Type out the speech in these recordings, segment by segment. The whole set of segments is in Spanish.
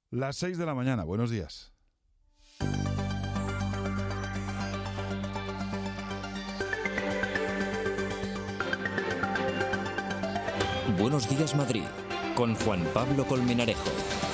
Las 6 de la mañana, buenos días. Buenos días, Madrid, con Juan Pablo Colmenarejo.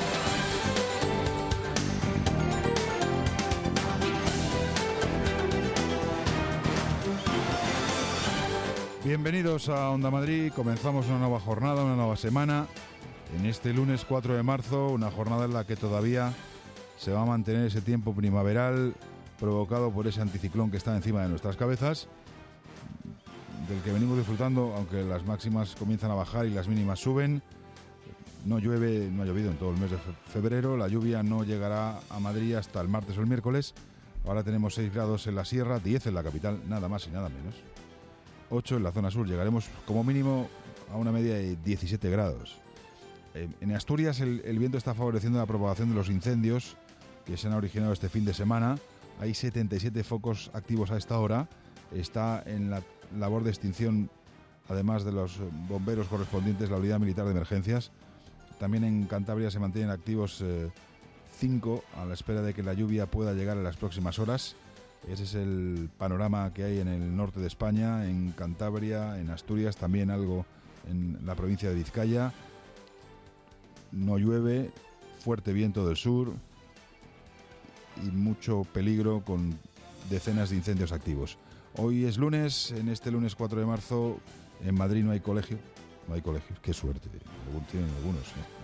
Bienvenidos a Onda Madrid, comenzamos una nueva jornada, una nueva semana. En este lunes 4 de marzo, una jornada en la que todavía se va a mantener ese tiempo primaveral provocado por ese anticiclón que está encima de nuestras cabezas, del que venimos disfrutando, aunque las máximas comienzan a bajar y las mínimas suben. No llueve, no ha llovido en todo el mes de febrero, la lluvia no llegará a Madrid hasta el martes o el miércoles. Ahora tenemos 6 grados en la sierra, 10 en la capital, nada más y nada menos. 8 en la zona sur, llegaremos como mínimo a una media de 17 grados. En Asturias el viento está favoreciendo la propagación de los incendios que se han originado este fin de semana. Hay 77 focos activos a esta hora. Está en la labor de extinción, además de los bomberos correspondientes, la Unidad Militar de Emergencias. También en Cantabria se mantienen activos 5 a la espera de que la lluvia pueda llegar en las próximas horas. Ese es el panorama que hay en el norte de España, en Cantabria, en Asturias, también algo en la provincia de Vizcaya. No llueve, fuerte viento del sur y mucho peligro con decenas de incendios activos. Hoy es lunes, en este lunes 4 de marzo, en Madrid no hay colegio. No hay colegios, qué suerte, tienen algunos.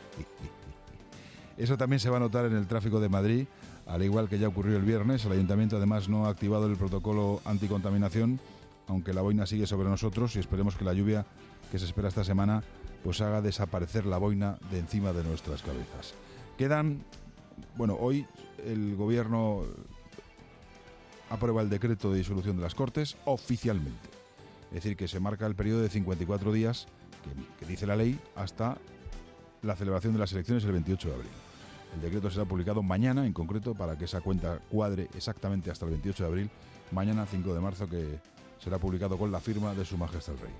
Eso también se va a notar en el tráfico de Madrid, al igual que ya ocurrió el viernes. El Ayuntamiento además no ha activado el protocolo anticontaminación, aunque la boina sigue sobre nosotros y esperemos que la lluvia que se espera esta semana pues haga desaparecer la boina de encima de nuestras cabezas. Hoy el Gobierno aprueba el decreto de disolución de las Cortes oficialmente. Es decir, que se marca el periodo de 54 días que dice la ley hasta la celebración de las elecciones el 28 de abril. El decreto será publicado mañana, en concreto, para que esa cuenta cuadre exactamente hasta el 28 de abril. Mañana, 5 de marzo, que será publicado con la firma de Su Majestad el Rey.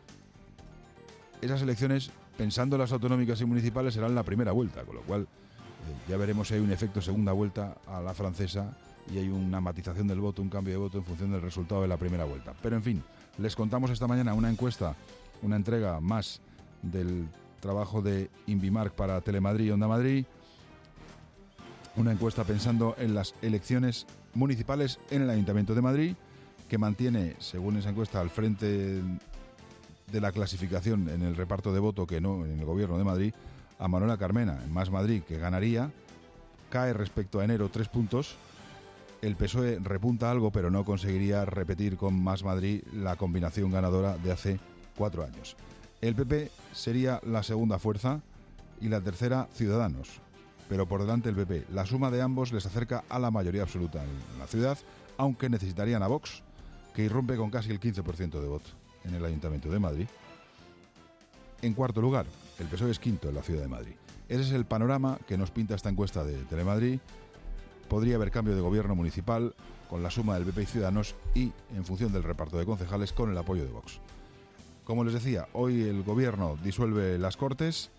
Esas elecciones, pensando en las autonómicas y municipales, serán la primera vuelta, con lo cual ya veremos si hay un efecto segunda vuelta a la francesa y hay una matización del voto, un cambio de voto en función del resultado de la primera vuelta. Pero en fin, les contamos esta mañana una encuesta, una entrega más del trabajo de Invimark para Telemadrid y Onda Madrid, una encuesta pensando en las elecciones municipales en el Ayuntamiento de Madrid, que mantiene, según esa encuesta, al frente de la clasificación en el reparto de voto que no en el Gobierno de Madrid, a Manuela Carmena, en Más Madrid, que ganaría, cae respecto a enero 3 puntos. El PSOE repunta algo, pero no conseguiría repetir con Más Madrid la combinación ganadora de hace 4 años. El PP sería la segunda fuerza y la tercera Ciudadanos, pero por delante el PP. La suma de ambos les acerca a la mayoría absoluta en la ciudad, aunque necesitarían a Vox, que irrumpe con casi el 15% de voto en el Ayuntamiento de Madrid. En cuarto lugar, el PSOE es quinto en la Ciudad de Madrid. Ese es el panorama que nos pinta esta encuesta de Telemadrid. Podría haber cambio de gobierno municipal con la suma del PP y Ciudadanos y, en función del reparto de concejales, con el apoyo de Vox. Como les decía, hoy el Gobierno disuelve las Cortes.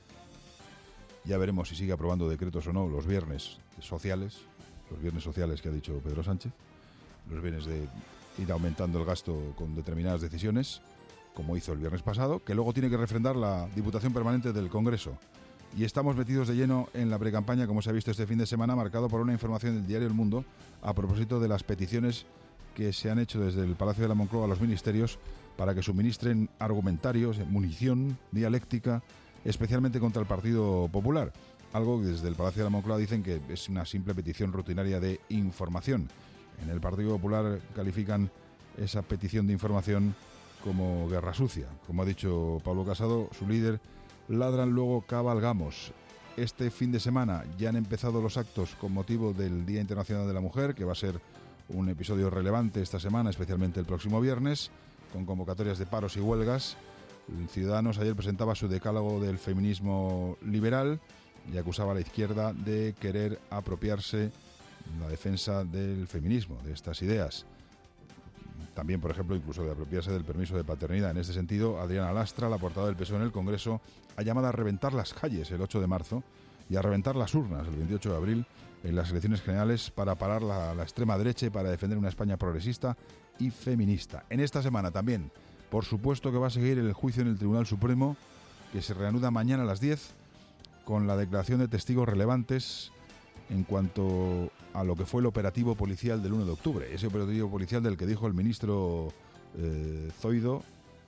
Ya veremos si sigue aprobando decretos o no los viernes sociales que ha dicho Pedro Sánchez, los viernes de ir aumentando el gasto con determinadas decisiones, como hizo el viernes pasado, que luego tiene que refrendar la Diputación Permanente del Congreso. Y estamos metidos de lleno en la precampaña, como se ha visto este fin de semana, marcado por una información del diario El Mundo a propósito de las peticiones que se han hecho desde el Palacio de la Moncloa a los ministerios para que suministren argumentarios, munición, dialéctica, especialmente contra el Partido Popular. Algo que desde el Palacio de la Moncloa dicen que es una simple petición rutinaria de información. En el Partido Popular califican esa petición de información como guerra sucia. Como ha dicho Pablo Casado, su líder, ladran luego cabalgamos. Este fin de semana ya han empezado los actos con motivo del Día Internacional de la Mujer, que va a ser un episodio relevante esta semana, especialmente el próximo viernes, con convocatorias de paros y huelgas. Ciudadanos ayer presentaba su decálogo del feminismo liberal y acusaba a la izquierda de querer apropiarse la defensa del feminismo, de estas ideas. También, por ejemplo, incluso de apropiarse del permiso de paternidad. En este sentido, Adriana Lastra, la portavoz del PSOE en el Congreso, ha llamado a reventar las calles el 8 de marzo y a reventar las urnas el 28 de abril en las elecciones generales para parar la extrema derecha y para defender una España progresista y feminista. En esta semana también, por supuesto que va a seguir el juicio en el Tribunal Supremo, que se reanuda mañana a las 10 con la declaración de testigos relevantes en cuanto a lo que fue el operativo policial del 1 de octubre. Ese operativo policial del que dijo el ministro Zoido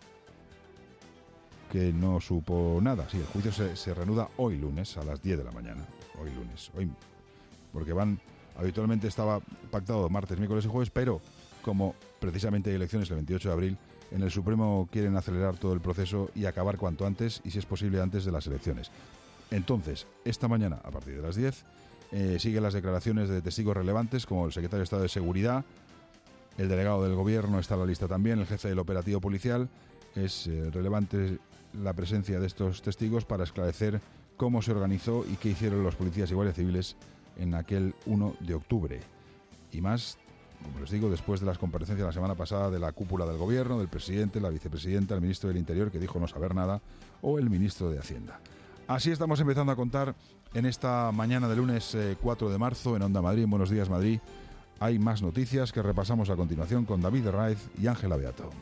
que no supo nada. Sí, el juicio se reanuda hoy lunes a las 10 de la mañana. Hoy lunes. Porque habitualmente estaba pactado martes, miércoles y jueves, pero como precisamente hay elecciones el 28 de abril, en el Supremo quieren acelerar todo el proceso y acabar cuanto antes, y si es posible antes de las elecciones. Entonces, esta mañana, a partir de las 10, siguen las declaraciones de testigos relevantes, como el secretario de Estado de Seguridad, el delegado del Gobierno está en la lista también, el jefe del operativo policial. Es relevante la presencia de estos testigos para esclarecer cómo se organizó y qué hicieron los policías y guardias civiles en aquel 1 de octubre. Y más, como les digo, después de las comparecencias la semana pasada de la cúpula del Gobierno, del presidente, la vicepresidenta, el ministro del Interior, que dijo no saber nada, o el ministro de Hacienda. Así estamos empezando a contar en esta mañana de lunes 4 de marzo en Onda Madrid, en Buenos Días Madrid. Hay más noticias que repasamos a continuación con David Herraiz y Ángela Beato.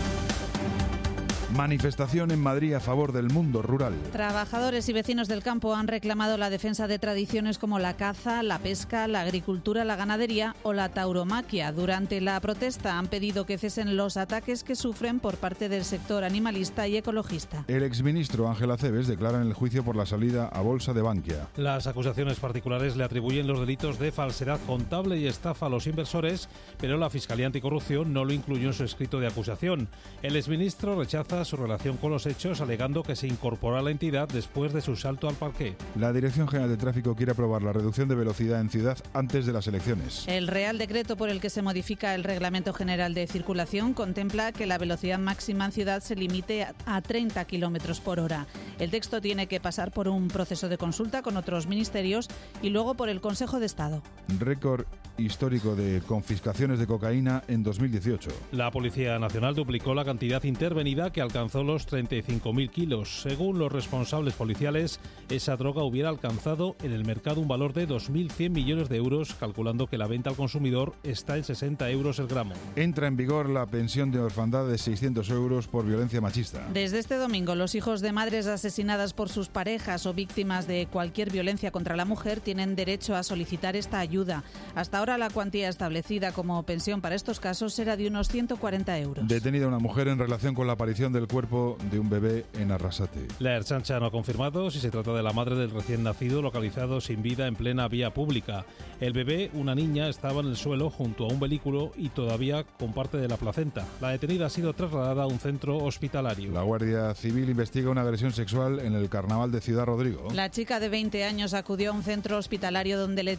Manifestación en Madrid a favor del mundo rural. Trabajadores y vecinos del campo han reclamado la defensa de tradiciones como la caza, la pesca, la agricultura, la ganadería o la tauromaquia. Durante la protesta han pedido que cesen los ataques que sufren por parte del sector animalista y ecologista. El exministro Ángel Acebes declara en el juicio por la salida a bolsa de Bankia. Las acusaciones particulares le atribuyen los delitos de falsedad contable y estafa a los inversores, pero la Fiscalía Anticorrupción no lo incluyó en su escrito de acusación. El exministro rechaza su relación con los hechos, alegando que se incorporó a la entidad después de su salto al parqué. La Dirección General de Tráfico quiere aprobar la reducción de velocidad en ciudad antes de las elecciones. El Real Decreto por el que se modifica el Reglamento General de Circulación contempla que la velocidad máxima en ciudad se limite a 30 km por hora. El texto tiene que pasar por un proceso de consulta con otros ministerios y luego por el Consejo de Estado. Récord histórico de confiscaciones de cocaína en 2018. La Policía Nacional duplicó la cantidad intervenida, que alcanzó los 35.000 kilos. Según los responsables policiales, esa droga hubiera alcanzado en el mercado un valor de 2.100 millones de euros, calculando que la venta al consumidor está en 60 euros el gramo. Entra en vigor la pensión de orfandad de 600 euros por violencia machista. Desde este domingo, los hijos de madres asesinadas por sus parejas o víctimas de cualquier violencia contra la mujer tienen derecho a solicitar esta ayuda. Hasta ahora la cuantía establecida como pensión para estos casos era de unos 140 euros. Detenida una mujer en relación con la aparición del cuerpo de un bebé en Arrasate. La Ertzaintza no ha confirmado si se trata de la madre del recién nacido localizado sin vida en plena vía pública. El bebé, una niña, estaba en el suelo junto a un vehículo y todavía con parte de la placenta. La detenida ha sido trasladada a un centro hospitalario. La Guardia Civil investiga una agresión sexual en el Carnaval de Ciudad Rodrigo. La chica de 20 años acudió a un centro hospitalario donde le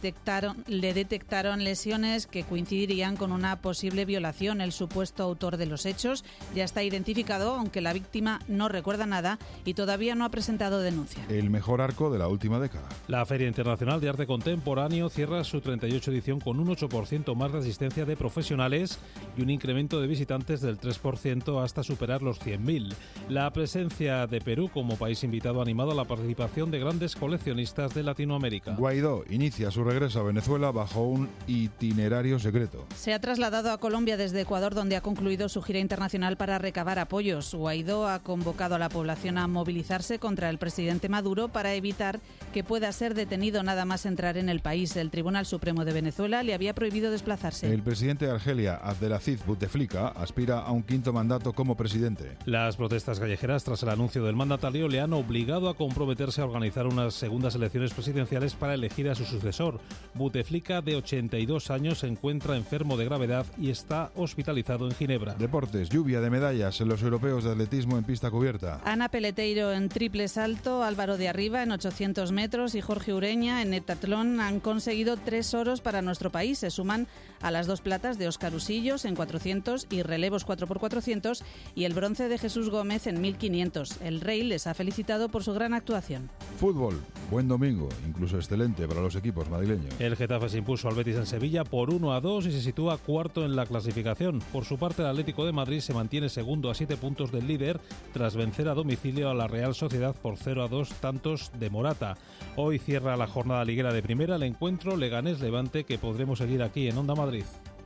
detectaron lesiones que coincidirían con una posible violación. El supuesto autor de los hechos ya está identificado, aunque la víctima no recuerda nada y todavía no ha presentado denuncia. El mejor arco de la última década. La Feria Internacional de Arte Contemporáneo cierra su 38 edición con un 8% más de asistencia de profesionales y un incremento de visitantes del 3% hasta superar los 100.000. La presencia de Perú como país invitado ha animado a la participación de grandes coleccionistas de Latinoamérica. Guaidó inicia su regreso a Venezuela bajo un itinerario secreto. Se ha trasladado a Colombia desde Ecuador, donde ha concluido su gira internacional para recabar apoyos. Guaidó ha convocado a la población a movilizarse contra el presidente Maduro para evitar que pueda ser detenido nada más entrar en el país. El Tribunal Supremo de Venezuela le había prohibido desplazarse. El presidente de Argelia, Abdelaziz Bouteflika, aspira a un quinto mandato como presidente. Las protestas callejeras tras el anuncio del mandatario le han obligado a comprometerse a organizar unas segundas elecciones presidenciales para elegir a su sucesor. Bouteflika, de 82 años, se encuentra enfermo de gravedad y está hospitalizado en Ginebra. Deportes, lluvia de medallas en los europeos de atletismo en pista cubierta. Ana Peleteiro en triple salto, Álvaro de Arriba en 800 metros y Jorge Ureña en heptatlón han conseguido 3 oros para nuestro país. Se suman a las 2 platas de Óscar Usillos en 400 y relevos 4x400 y el bronce de Jesús Gómez en 1500. El Rey les ha felicitado por su gran actuación. Fútbol, buen domingo, incluso excelente para los equipos madrileños. El Getafe se impuso al Betis en Sevilla por 1-2 y se sitúa cuarto en la clasificación. Por su parte, el Atlético de Madrid se mantiene segundo a 7 puntos del del líder tras vencer a domicilio a la Real Sociedad por 0-2 tantos de Morata. Hoy cierra la jornada liguera de primera el encuentro Leganés-Levante, que podremos seguir aquí en Onda Madrid.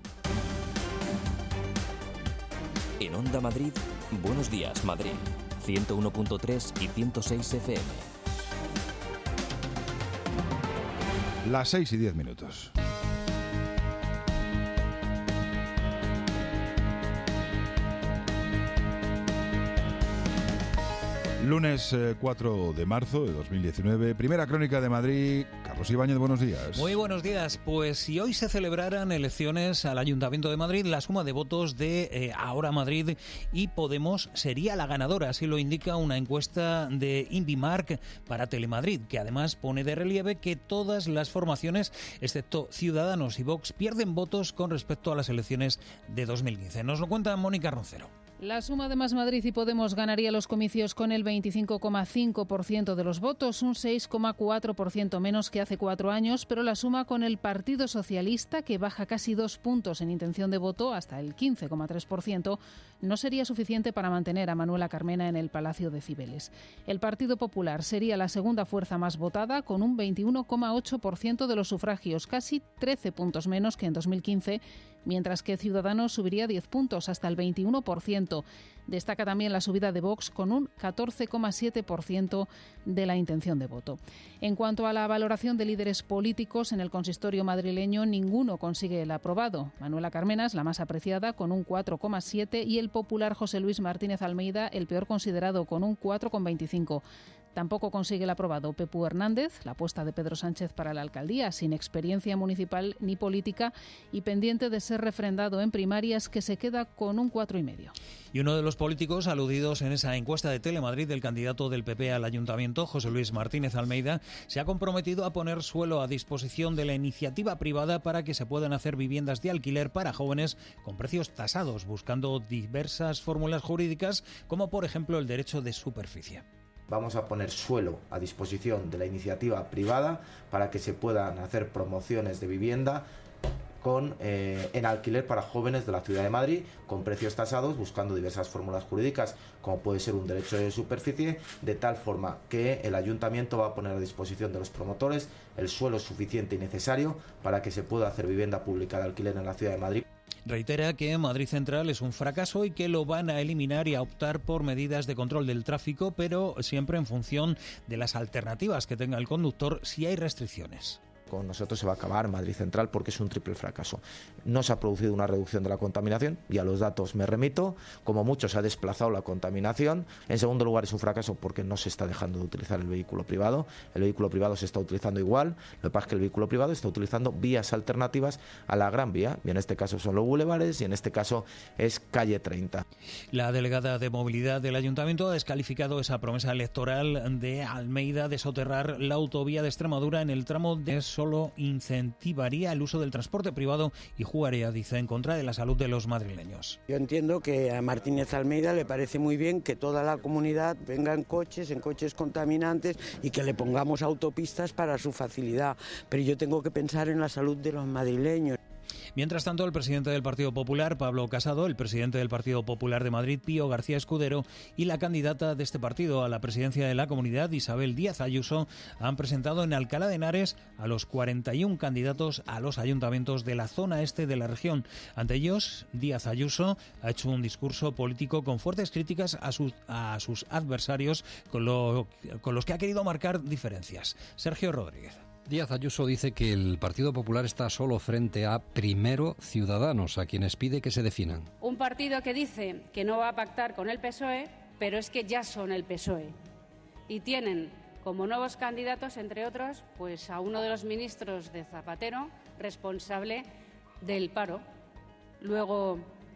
En Onda Madrid, Buenos Días Madrid, 101.3 y 106 FM. Las 6:10. Lunes 4 de marzo de 2019, primera crónica de Madrid. Carlos Ibáñez, buenos días. Muy buenos días. Pues si hoy se celebraran elecciones al Ayuntamiento de Madrid, la suma de votos de Ahora Madrid y Podemos sería la ganadora. Así lo indica una encuesta de Invimark para Telemadrid, que además pone de relieve que todas las formaciones, excepto Ciudadanos y Vox, pierden votos con respecto a las elecciones de 2015. Nos lo cuenta Mónica Roncero. La suma de Más Madrid y Podemos ganaría los comicios con el 25,5% de los votos, un 6,4% menos que hace 4 años, pero la suma con el Partido Socialista, que baja casi 2 puntos en intención de voto hasta el 15,3%, no sería suficiente para mantener a Manuela Carmena en el Palacio de Cibeles. El Partido Popular sería la segunda fuerza más votada, con un 21,8% de los sufragios, casi 13 puntos menos que en 2015, mientras que Ciudadanos subiría 10 puntos hasta el 21%. Destaca también la subida de Vox con un 14,7% de la intención de voto. En cuanto a la valoración de líderes políticos en el consistorio madrileño, ninguno consigue el aprobado. Manuela Carmena es la más apreciada con un 4,7% y el popular José Luis Martínez Almeida el peor considerado con un 4,25%. Tampoco consigue el aprobado Pepu Hernández, la apuesta de Pedro Sánchez para la alcaldía, sin experiencia municipal ni política y pendiente de ser refrendado en primarias, que se queda con un 4,5%. Y uno de los políticos aludidos en esa encuesta de Telemadrid, el candidato del PP al Ayuntamiento, José Luis Martínez Almeida, se ha comprometido a poner suelo a disposición de la iniciativa privada para que se puedan hacer viviendas de alquiler para jóvenes con precios tasados, buscando diversas fórmulas jurídicas, como por ejemplo el derecho de superficie. Vamos a poner suelo a disposición de la iniciativa privada para que se puedan hacer promociones de vivienda en alquiler para jóvenes de la ciudad de Madrid con precios tasados, buscando diversas fórmulas jurídicas, como puede ser un derecho de superficie, de tal forma que el ayuntamiento va a poner a disposición de los promotores el suelo suficiente y necesario para que se pueda hacer vivienda pública de alquiler en la ciudad de Madrid. Reitera que Madrid Central es un fracaso y que lo van a eliminar y a optar por medidas de control del tráfico, pero siempre en función de las alternativas que tenga el conductor si hay restricciones. Con nosotros se va a acabar Madrid Central porque es un triple fracaso. No se ha producido una reducción de la contaminación, y a los datos me remito, como mucho se ha desplazado la contaminación. En segundo lugar, es un fracaso porque no se está dejando de utilizar el vehículo privado. El vehículo privado se está utilizando igual, lo que pasa es que el vehículo privado está utilizando vías alternativas a la Gran Vía, y en este caso son los bulevares y en este caso es calle 30. La delegada de Movilidad del Ayuntamiento ha descalificado esa promesa electoral de Almeida de soterrar la autovía de Extremadura en el tramo de solo incentivaría el uso del transporte privado y jugaría, dice, en contra de la salud de los madrileños. Yo entiendo que a Martínez Almeida le parece muy bien que toda la comunidad venga en coches contaminantes y que le pongamos autopistas para su facilidad, pero yo tengo que pensar en la salud de los madrileños. Mientras tanto, el presidente del Partido Popular, Pablo Casado, el presidente del Partido Popular de Madrid, Pío García Escudero, y la candidata de este partido a la presidencia de la Comunidad, Isabel Díaz Ayuso, han presentado en Alcalá de Henares a los 41 candidatos a los ayuntamientos de la zona este de la región. Ante ellos, Díaz Ayuso ha hecho un discurso político con fuertes críticas a sus adversarios, con los que ha querido marcar diferencias. Sergio Rodríguez. Díaz Ayuso dice que el Partido Popular está solo frente a, primero, Ciudadanos, a quienes pide que se definan. Un partido que dice que no va a pactar con el PSOE, pero es que ya son el PSOE. Y tienen como nuevos candidatos, entre otros, pues a uno de los ministros de Zapatero, responsable del paro. Luego,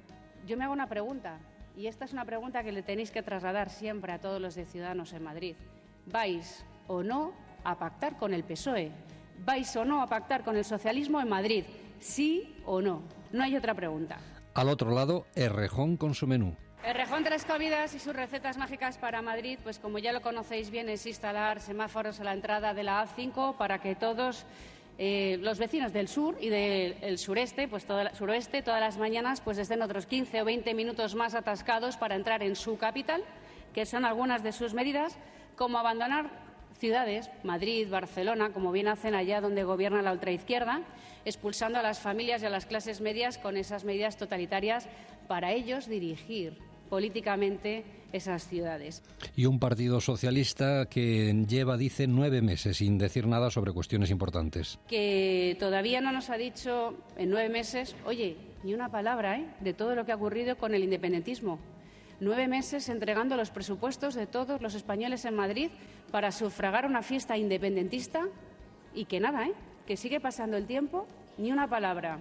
yo me hago una pregunta, y esta es una pregunta que le tenéis que trasladar siempre a todos los de Ciudadanos en Madrid. ¿Vais o no a pactar con el PSOE? ¿Vais o no a pactar con el socialismo en Madrid? ¿Sí o no? No hay otra pregunta. Al otro lado, Errejón con su menú. Errejón Tres Comidas y sus recetas mágicas para Madrid, pues como ya lo conocéis bien, es instalar semáforos a la entrada de la A5 para que todos los vecinos del sur y del sureste, pues suroeste, todas las mañanas pues estén otros 15 o 20 minutos más atascados para entrar en su capital, que son algunas de sus medidas, como abandonar ciudades, Madrid, Barcelona, como bien hacen allá donde gobierna la ultraizquierda, expulsando a las familias y a las clases medias con esas medidas totalitarias para ellos dirigir políticamente esas ciudades. Y un partido socialista que lleva, dice, 9 meses sin decir nada sobre cuestiones importantes. Que todavía no nos ha dicho en 9 meses, oye, ni una palabra de todo lo que ha ocurrido con el independentismo. 9 meses entregando los presupuestos de todos los españoles en Madrid para sufragar una fiesta independentista y que nada, que sigue pasando el tiempo, ni una palabra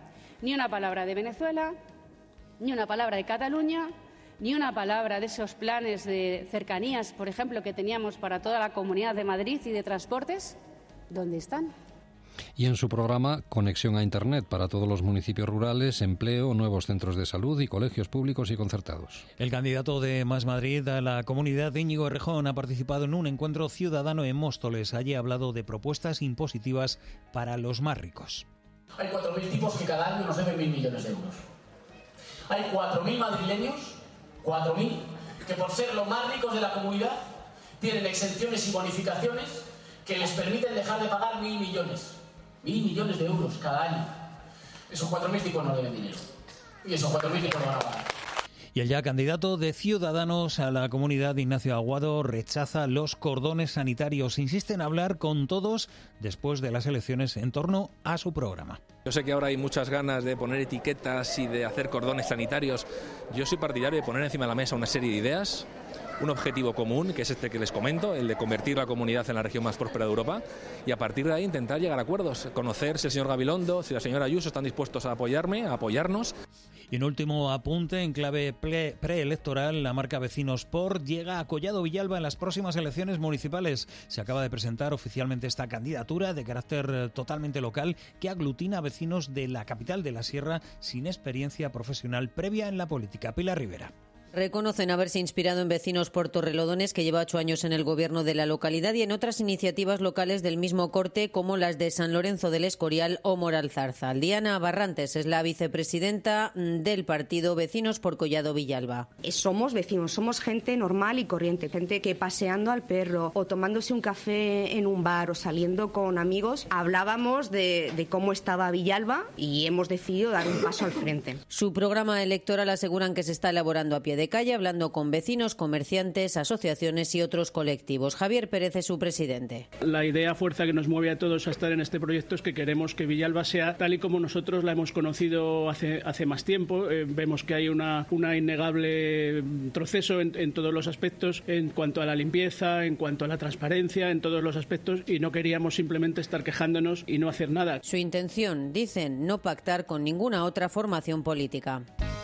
de Venezuela, ni una palabra de Cataluña, ni una palabra de esos planes de cercanías, por ejemplo, que teníamos para toda la Comunidad de Madrid y de transportes. ¿Dónde están? Y en su programa, conexión a Internet para todos los municipios rurales, empleo, nuevos centros de salud y colegios públicos y concertados. El candidato de Más Madrid a la comunidad de Íñigo Errejón ha participado en un encuentro ciudadano en Móstoles. Allí ha hablado de propuestas impositivas para los más ricos. Hay 4.000 tipos que cada año nos deben 1.000 millones de euros. Hay 4.000 madrileños, 4.000, que por ser los más ricos de la comunidad tienen exenciones y bonificaciones que les permiten dejar de pagar 1.000 millones. 1.000 millones de euros cada año. Esos 4.000 tipos no deben dinero. Y esos 4.000 tipos no van a pagar. Y el ya candidato de Ciudadanos a la comunidad, Ignacio Aguado, rechaza los cordones sanitarios. Insiste en hablar con todos después de las elecciones en torno a su programa. Yo sé que ahora hay muchas ganas de poner etiquetas y de hacer cordones sanitarios. Yo soy partidario de poner encima de la mesa una serie de ideas, un objetivo común, que es este que les comento, el de convertir la comunidad en la región más próspera de Europa, y a partir de ahí intentar llegar a acuerdos, conocer si el señor Gabilondo, si la señora Ayuso están dispuestos a apoyarme, a apoyarnos. Y un último apunte, en clave preelectoral, la marca Vecinos Sport llega a Collado Villalba en las próximas elecciones municipales. Se acaba de presentar oficialmente esta candidatura de carácter totalmente local que aglutina a vecinos de la capital de la Sierra sin experiencia profesional previa en la política. Pilar Rivera. Reconocen haberse inspirado en Vecinos por Torrelodones, que lleva 8 años en el gobierno de la localidad, y en otras iniciativas locales del mismo corte, como las de San Lorenzo del Escorial o Moral Zarzal. Diana Barrantes es la vicepresidenta del partido Vecinos por Collado Villalba. Somos vecinos, somos gente normal y corriente, gente que paseando al perro o tomándose un café en un bar o saliendo con amigos, hablábamos de cómo estaba Villalba y hemos decidido dar un paso al frente. Su programa electoral aseguran que se está elaborando a pie de calle, hablando con vecinos, comerciantes, asociaciones y otros colectivos. Javier Pérez es su presidente. La idea fuerza que nos mueve a todos a estar en este proyecto es que queremos que Villalba sea tal y como nosotros la hemos conocido hace más tiempo. Vemos que hay una innegable proceso en todos los aspectos, en cuanto a la limpieza, en cuanto a la transparencia, en todos los aspectos, y no queríamos simplemente estar quejándonos y no hacer nada. Su intención, dicen, no pactar con ninguna otra formación política.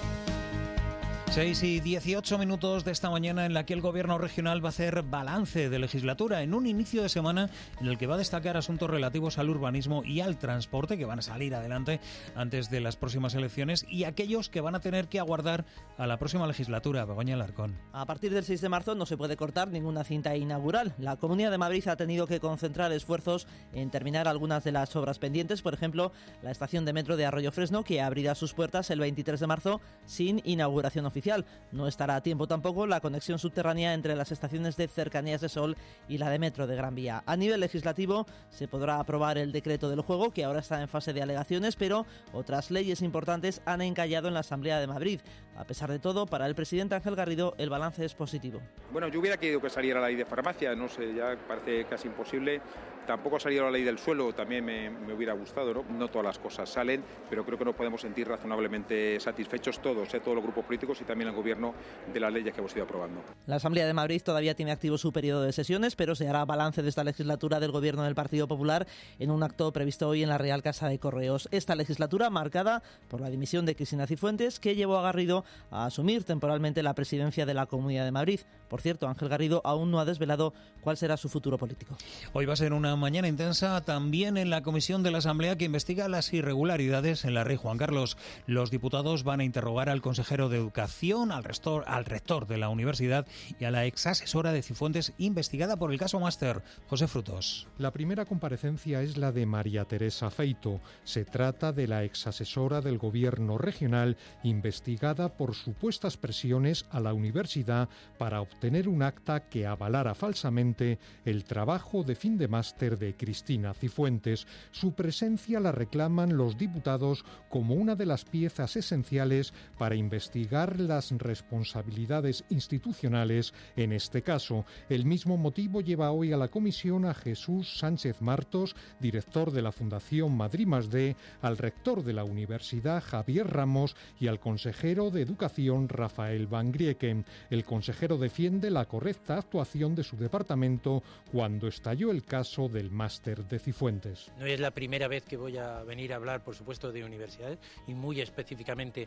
6 y 18 minutos de esta mañana, en la que el Gobierno regional va a hacer balance de legislatura en un inicio de semana en el que va a destacar asuntos relativos al urbanismo y al transporte, que van a salir adelante antes de las próximas elecciones, y aquellos que van a tener que aguardar a la próxima legislatura. Begoña Alarcón. A partir del 6 de marzo no se puede cortar ninguna cinta inaugural. La Comunidad de Madrid ha tenido que concentrar esfuerzos en terminar algunas de las obras pendientes, por ejemplo, la estación de metro de Arroyo Fresno, que abrirá sus puertas el 23 de marzo sin inauguración oficial. No estará a tiempo tampoco la conexión subterránea entre las estaciones de Cercanías de Sol y la de metro de Gran Vía. A nivel legislativo se podrá aprobar el decreto del juego, que ahora está en fase de alegaciones, pero otras leyes importantes han encallado en la Asamblea de Madrid. A pesar de todo, para el presidente Ángel Garrido, el balance es positivo. Bueno, yo hubiera querido que saliera la ley de farmacia, no sé, ya parece casi imposible. Tampoco ha salido la ley del suelo, también me hubiera gustado, ¿no? No todas las cosas salen, pero creo que nos podemos sentir razonablemente satisfechos todos, todos los grupos políticos y también el Gobierno, de las leyes que hemos ido aprobando. La Asamblea de Madrid todavía tiene activo su periodo de sesiones, pero se hará balance de esta legislatura del Gobierno del Partido Popular en un acto previsto hoy en la Real Casa de Correos. Esta legislatura marcada por la dimisión de Cristina Cifuentes, que llevó a Garrido a asumir temporalmente la presidencia de la Comunidad de Madrid. Por cierto, Ángel Garrido aún no ha desvelado cuál será su futuro político. Hoy va a ser una mañana intensa también en la comisión de la Asamblea que investiga las irregularidades en la Rey Juan Carlos. Los diputados van a interrogar al consejero de Educación, al rector de la universidad y a la exasesora de Cifuentes investigada por el caso Máster. José Frutos. La primera comparecencia es la de María Teresa Feito. Se trata de la exasesora del gobierno regional investigada por supuestas presiones a la universidad para obtener un acta que avalara falsamente el trabajo de fin de máster de Cristina Cifuentes. Su presencia la reclaman los diputados como una de las piezas esenciales para investigar las responsabilidades institucionales en este caso. El mismo motivo lleva hoy a la comisión a Jesús Sánchez Martos, director de la Fundación Madrid+D, al rector de la universidad Javier Ramos y al consejero de Educación Rafael Van Grieken. El consejero defiende la correcta actuación de su departamento cuando estalló el caso del máster de Cifuentes. No es la primera vez que voy a venir a hablar, por supuesto, de universidades y muy específicamente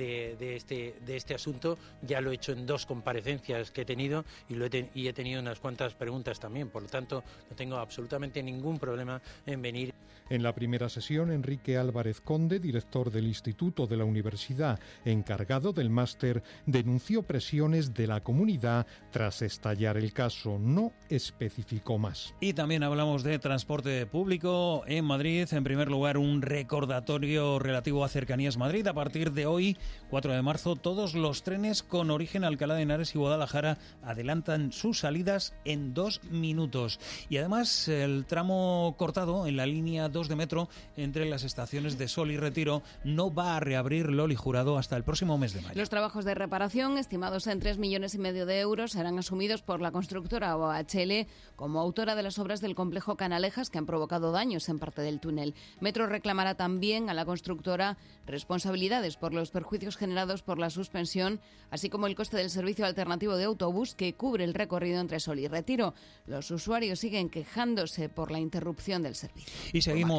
de este asunto. Ya lo he hecho en 2 comparecencias que he tenido y he tenido unas cuantas preguntas también. Por lo tanto, no tengo absolutamente ningún problema en venir. En la primera sesión, Enrique Álvarez Conde, director del Instituto de la Universidad, encargado del máster, denunció presiones de la comunidad tras estallar el caso. No especificó más. Y también hablamos de transporte público en Madrid. En primer lugar, un recordatorio relativo a Cercanías Madrid. A partir de hoy, 4 de marzo, todos los trenes con origen Alcalá de Henares y Guadalajara adelantan sus salidas en 2 minutos. Y además, el tramo cortado en la línea 2 de metro entre las estaciones de Sol y Retiro no va a reabrir Loli Jurado hasta el próximo mes de mayo. Los trabajos de reparación, estimados en 3,5 millones de euros, serán asumidos por la constructora OHL como autora de las obras del complejo Canalejas que han provocado daños en parte del túnel. Metro reclamará también a la constructora responsabilidades por los perjuicios generados por la suspensión, así como el coste del servicio alternativo de autobús que cubre el recorrido entre Sol y Retiro. Los usuarios siguen quejándose por la interrupción del servicio. Y seguimos.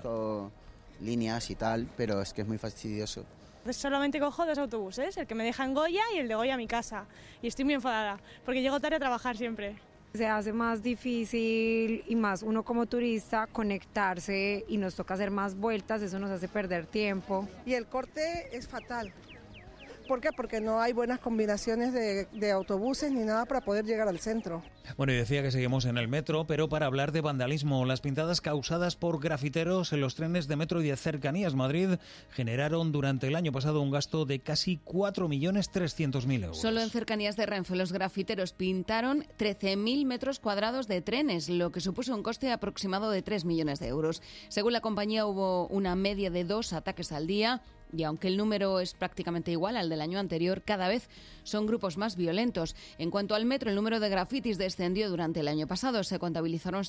Líneas y tal, pero es que es muy fastidioso. Pues solamente cojo 2 autobuses, el que me deja en Goya y el de Goya a mi casa. Y estoy muy enfadada, porque llego tarde a trabajar siempre. Se hace más difícil y más uno como turista conectarse y nos toca hacer más vueltas, eso nos hace perder tiempo. Y el corte es fatal. ¿Por qué? Porque no hay buenas combinaciones de autobuses ni nada para poder llegar al centro. Bueno, y decía que seguimos en el metro, pero para hablar de vandalismo. Las pintadas causadas por grafiteros en los trenes de metro y de Cercanías Madrid generaron durante el año pasado un gasto de casi 4.300.000 euros. Solo en Cercanías de Renfe los grafiteros pintaron 13.000 metros cuadrados de trenes, lo que supuso un coste aproximado de 3 millones de euros. Según la compañía, hubo una media de 2 ataques al día. Y aunque el número es prácticamente igual al del año anterior, cada vez son grupos más violentos. En cuanto al metro, el número de grafitis descendió durante el año pasado. Se contabilizaron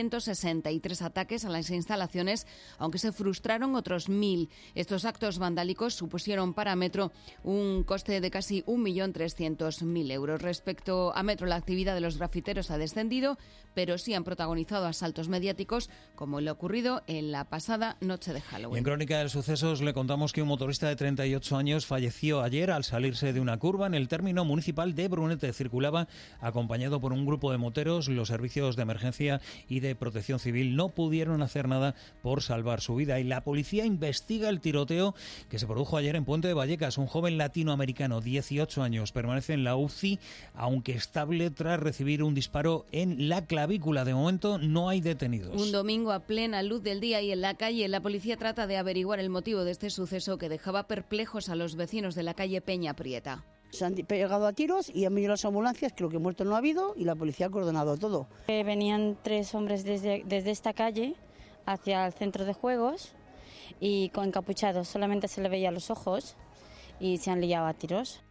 663 ataques a las instalaciones, aunque se frustraron otros 1.000. Estos actos vandálicos supusieron para Metro un coste de casi 1.300.000 euros. Respecto a Metro, la actividad de los grafiteros ha descendido, pero sí han protagonizado asaltos mediáticos, como lo ocurrido en la pasada noche de Halloween. Y en Crónica de Sucesos le contamos que un motorista de 38 años falleció ayer al salirse de una curva en el término municipal de Brunete. Circulaba acompañado por un grupo de moteros. Los servicios de emergencia y de protección civil no pudieron hacer nada por salvar su vida. Y la policía investiga el tiroteo que se produjo ayer en Puente de Vallecas. Un joven latinoamericano, 18 años, permanece en la UCI, aunque estable tras recibir un disparo en la clavícula. De momento no hay detenidos. Un domingo a plena luz del día y en la calle, la policía trata de averiguar el motivo de este suceso que dejaba perplejos a los vecinos de la calle Peña Prieta. Se han pegado a tiros y han venido las ambulancias, creo que muertos no ha habido y la policía ha coordinado todo. Venían 3 hombres desde esta calle hacia el centro de juegos y con encapuchados, solamente se le veía los ojos y se han liado a tiros.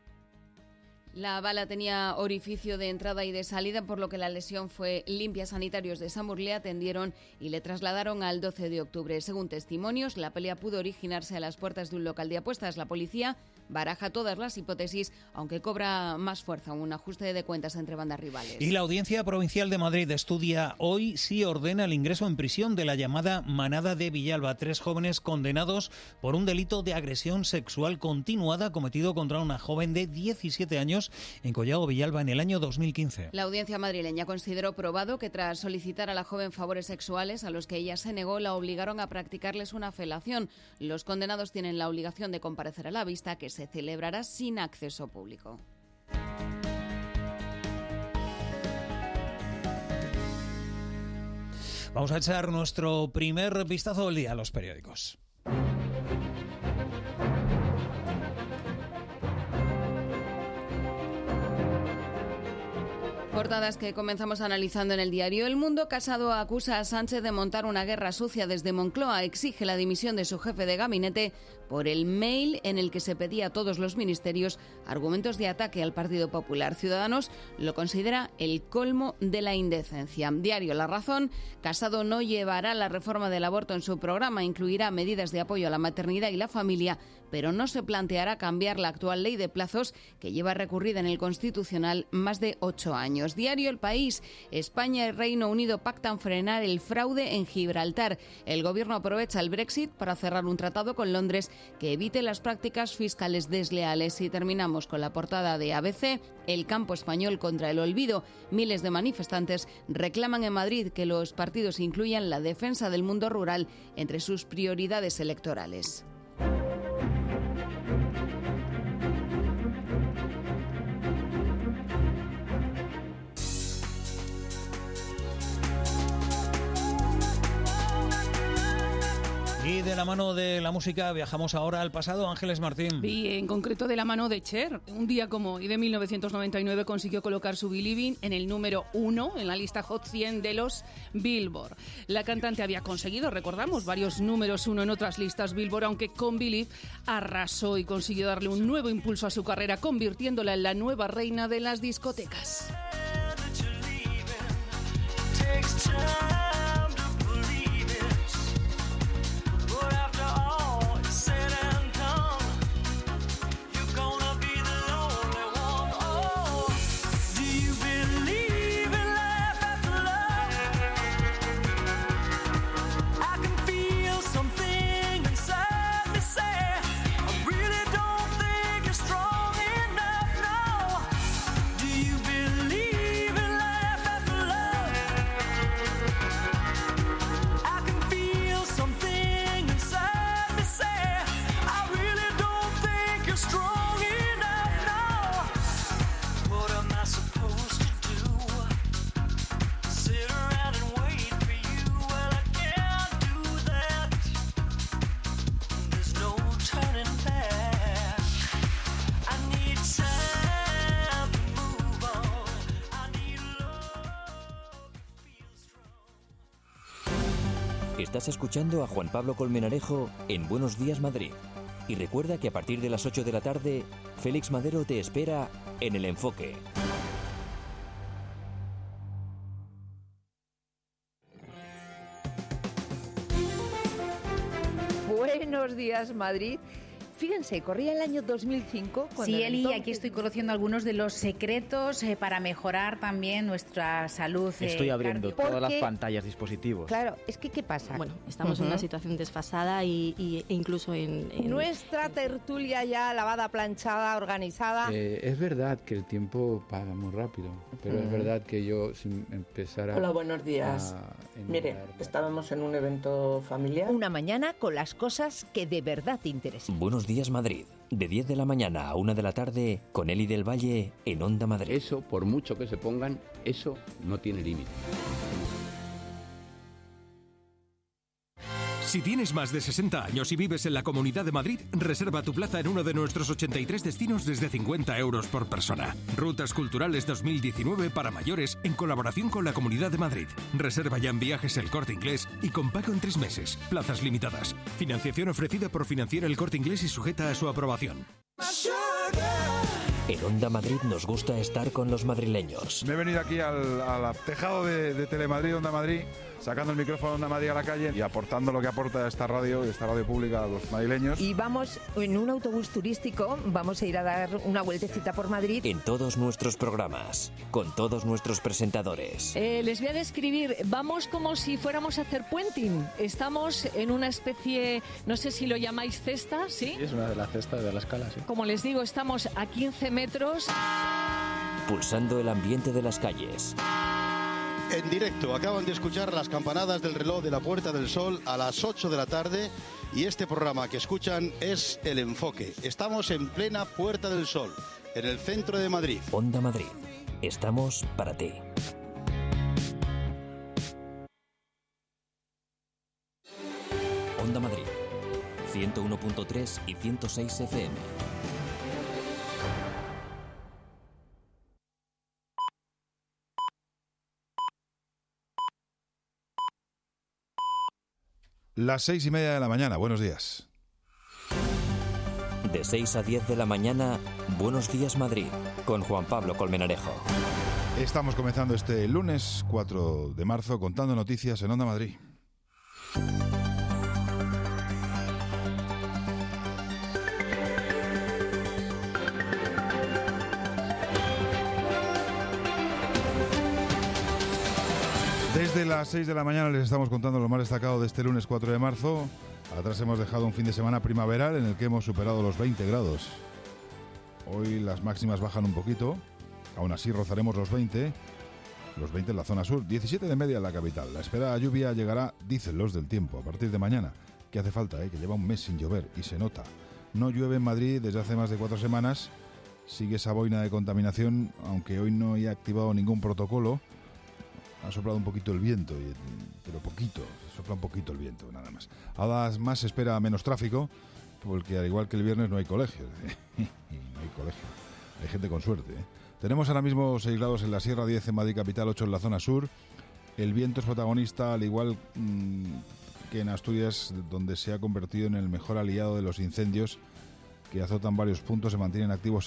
La bala tenía orificio de entrada y de salida, por lo que la lesión fue limpia. Sanitarios de Samur le atendieron y le trasladaron al 12 de octubre. Según testimonios, la pelea pudo originarse a las puertas de un local de apuestas. La policía baraja todas las hipótesis, aunque cobra más fuerza un ajuste de cuentas entre bandas rivales. Y la Audiencia Provincial de Madrid estudia hoy si ordena el ingreso en prisión de la llamada Manada de Villalba. 3 jóvenes condenados por un delito de agresión sexual continuada cometido contra una joven de 17 años años en Collao Villalba en el año 2015. La audiencia madrileña consideró probado que tras solicitar a la joven favores sexuales a los que ella se negó, la obligaron a practicarles una felación. Los condenados tienen la obligación de comparecer a la vista, que se celebrará sin acceso público. Vamos a echar nuestro primer vistazo del día a los periódicos. Portadas que comenzamos analizando en el diario El Mundo. Casado acusa a Sánchez de montar una guerra sucia desde Moncloa. Exige la dimisión de su jefe de gabinete por el mail en el que se pedía a todos los ministerios argumentos de ataque al Partido Popular. Ciudadanos lo considera el colmo de la indecencia. Diario La Razón. Casado no llevará la reforma del aborto en su programa. Incluirá medidas de apoyo a la maternidad y la familia, pero no se planteará cambiar la actual ley de plazos que lleva recurrida en el Constitucional más de 8 años. Diario El País. España y Reino Unido pactan frenar el fraude en Gibraltar. El gobierno aprovecha el Brexit para cerrar un tratado con Londres que evite las prácticas fiscales desleales. Y terminamos con la portada de ABC. El campo español contra el olvido. Miles de manifestantes reclaman en Madrid que los partidos incluyan la defensa del mundo rural entre sus prioridades electorales. Y de la mano de la música viajamos ahora al pasado. Ángeles Martín. Y en concreto de la mano de Cher. Un día como hoy de 1999 consiguió colocar su Believing en el número 1 en la lista Hot 100 de los Billboard. La cantante había conseguido, recordamos, varios números 1 en otras listas Billboard, aunque con Believe arrasó y consiguió darle un nuevo impulso a su carrera, convirtiéndola en la nueva reina de las discotecas. Estás escuchando a Juan Pablo Colmenarejo en Buenos Días Madrid. Y recuerda que a partir de las 8 de la tarde, Félix Madero te espera en El Enfoque. Buenos días Madrid. Fíjense, corría el año 2005. Sí, Eli, aquí estoy conociendo algunos de los secretos para mejorar también nuestra salud. Estoy abriendo todas las pantallas, dispositivos. Claro, es que ¿qué pasa? Bueno, estamos en una situación desfasada e incluso en... Nuestra tertulia ya lavada, planchada, organizada. Es verdad que el tiempo pasa muy rápido, pero es verdad que yo sin empezar a... Hola, buenos días. Mire, estábamos en un evento familiar. Una mañana con las cosas que de verdad te interesan. Buenos Días Madrid, de 10 de la mañana a 1 de la tarde, con Eli del Valle en Onda Madrid. Eso, por mucho que se pongan, eso no tiene límite. Si tienes más de 60 años y vives en la Comunidad de Madrid, reserva tu plaza en uno de nuestros 83 destinos desde 50 euros por persona. Rutas Culturales 2019 para mayores en colaboración con la Comunidad de Madrid. Reserva ya en Viajes El Corte Inglés y con pago en 3 meses. Plazas limitadas. Financiación ofrecida por Financiera El Corte Inglés y sujeta a su aprobación. En Onda Madrid nos gusta estar con los madrileños. Me he venido aquí al tejado de Telemadrid, Onda Madrid, sacando el micrófono de Onda Madrid a la calle y aportando lo que aporta esta radio pública a los madrileños. Y vamos en un autobús turístico, vamos a ir a dar una vueltecita por Madrid. En todos nuestros programas, con todos nuestros presentadores. Les voy a describir, vamos como si fuéramos a hacer puenting. Estamos en una especie, no sé si lo llamáis cesta, ¿sí? Es una de las cestas de la escala, sí. Como les digo, estamos a 15 metros. pulsando el ambiente de las calles. En directo, acaban de escuchar las campanadas del reloj de la Puerta del Sol a las 8 de la tarde y este programa que escuchan es El Enfoque. Estamos en plena Puerta del Sol, en el centro de Madrid. Onda Madrid. Estamos para ti. Onda Madrid. 101.3 y 106 FM. Las 6:30 de la mañana. Buenos días. De 6 a 10 de la mañana, Buenos días Madrid, con Juan Pablo Colmenarejo. Estamos comenzando este lunes 4 de marzo contando noticias en Onda Madrid. Desde las 6 de la mañana les estamos contando lo más destacado de este lunes 4 de marzo. Atrás hemos dejado un fin de semana primaveral en el que hemos superado los 20 grados. Hoy las máximas bajan un poquito, aún así rozaremos los 20 en la zona sur, 17 de media en la capital. La esperada lluvia llegará, dicen los del tiempo, a partir de mañana, que hace falta, que lleva un mes sin llover y se nota. No llueve en Madrid desde hace más de 4 semanas, sigue esa boina de contaminación, aunque hoy no haya activado ningún protocolo. Ha soplado un poquito el viento, pero poquito, sopla un poquito el viento, nada más. Además se espera menos tráfico, porque al igual que el viernes no hay colegio. No hay colegio, hay gente con suerte. Tenemos ahora mismo 6 grados en la Sierra, 10 en Madrid capital, 8 en la zona sur. El viento es protagonista, al igual que en Asturias, donde se ha convertido en el mejor aliado de los incendios que azotan varios puntos. Se mantienen activos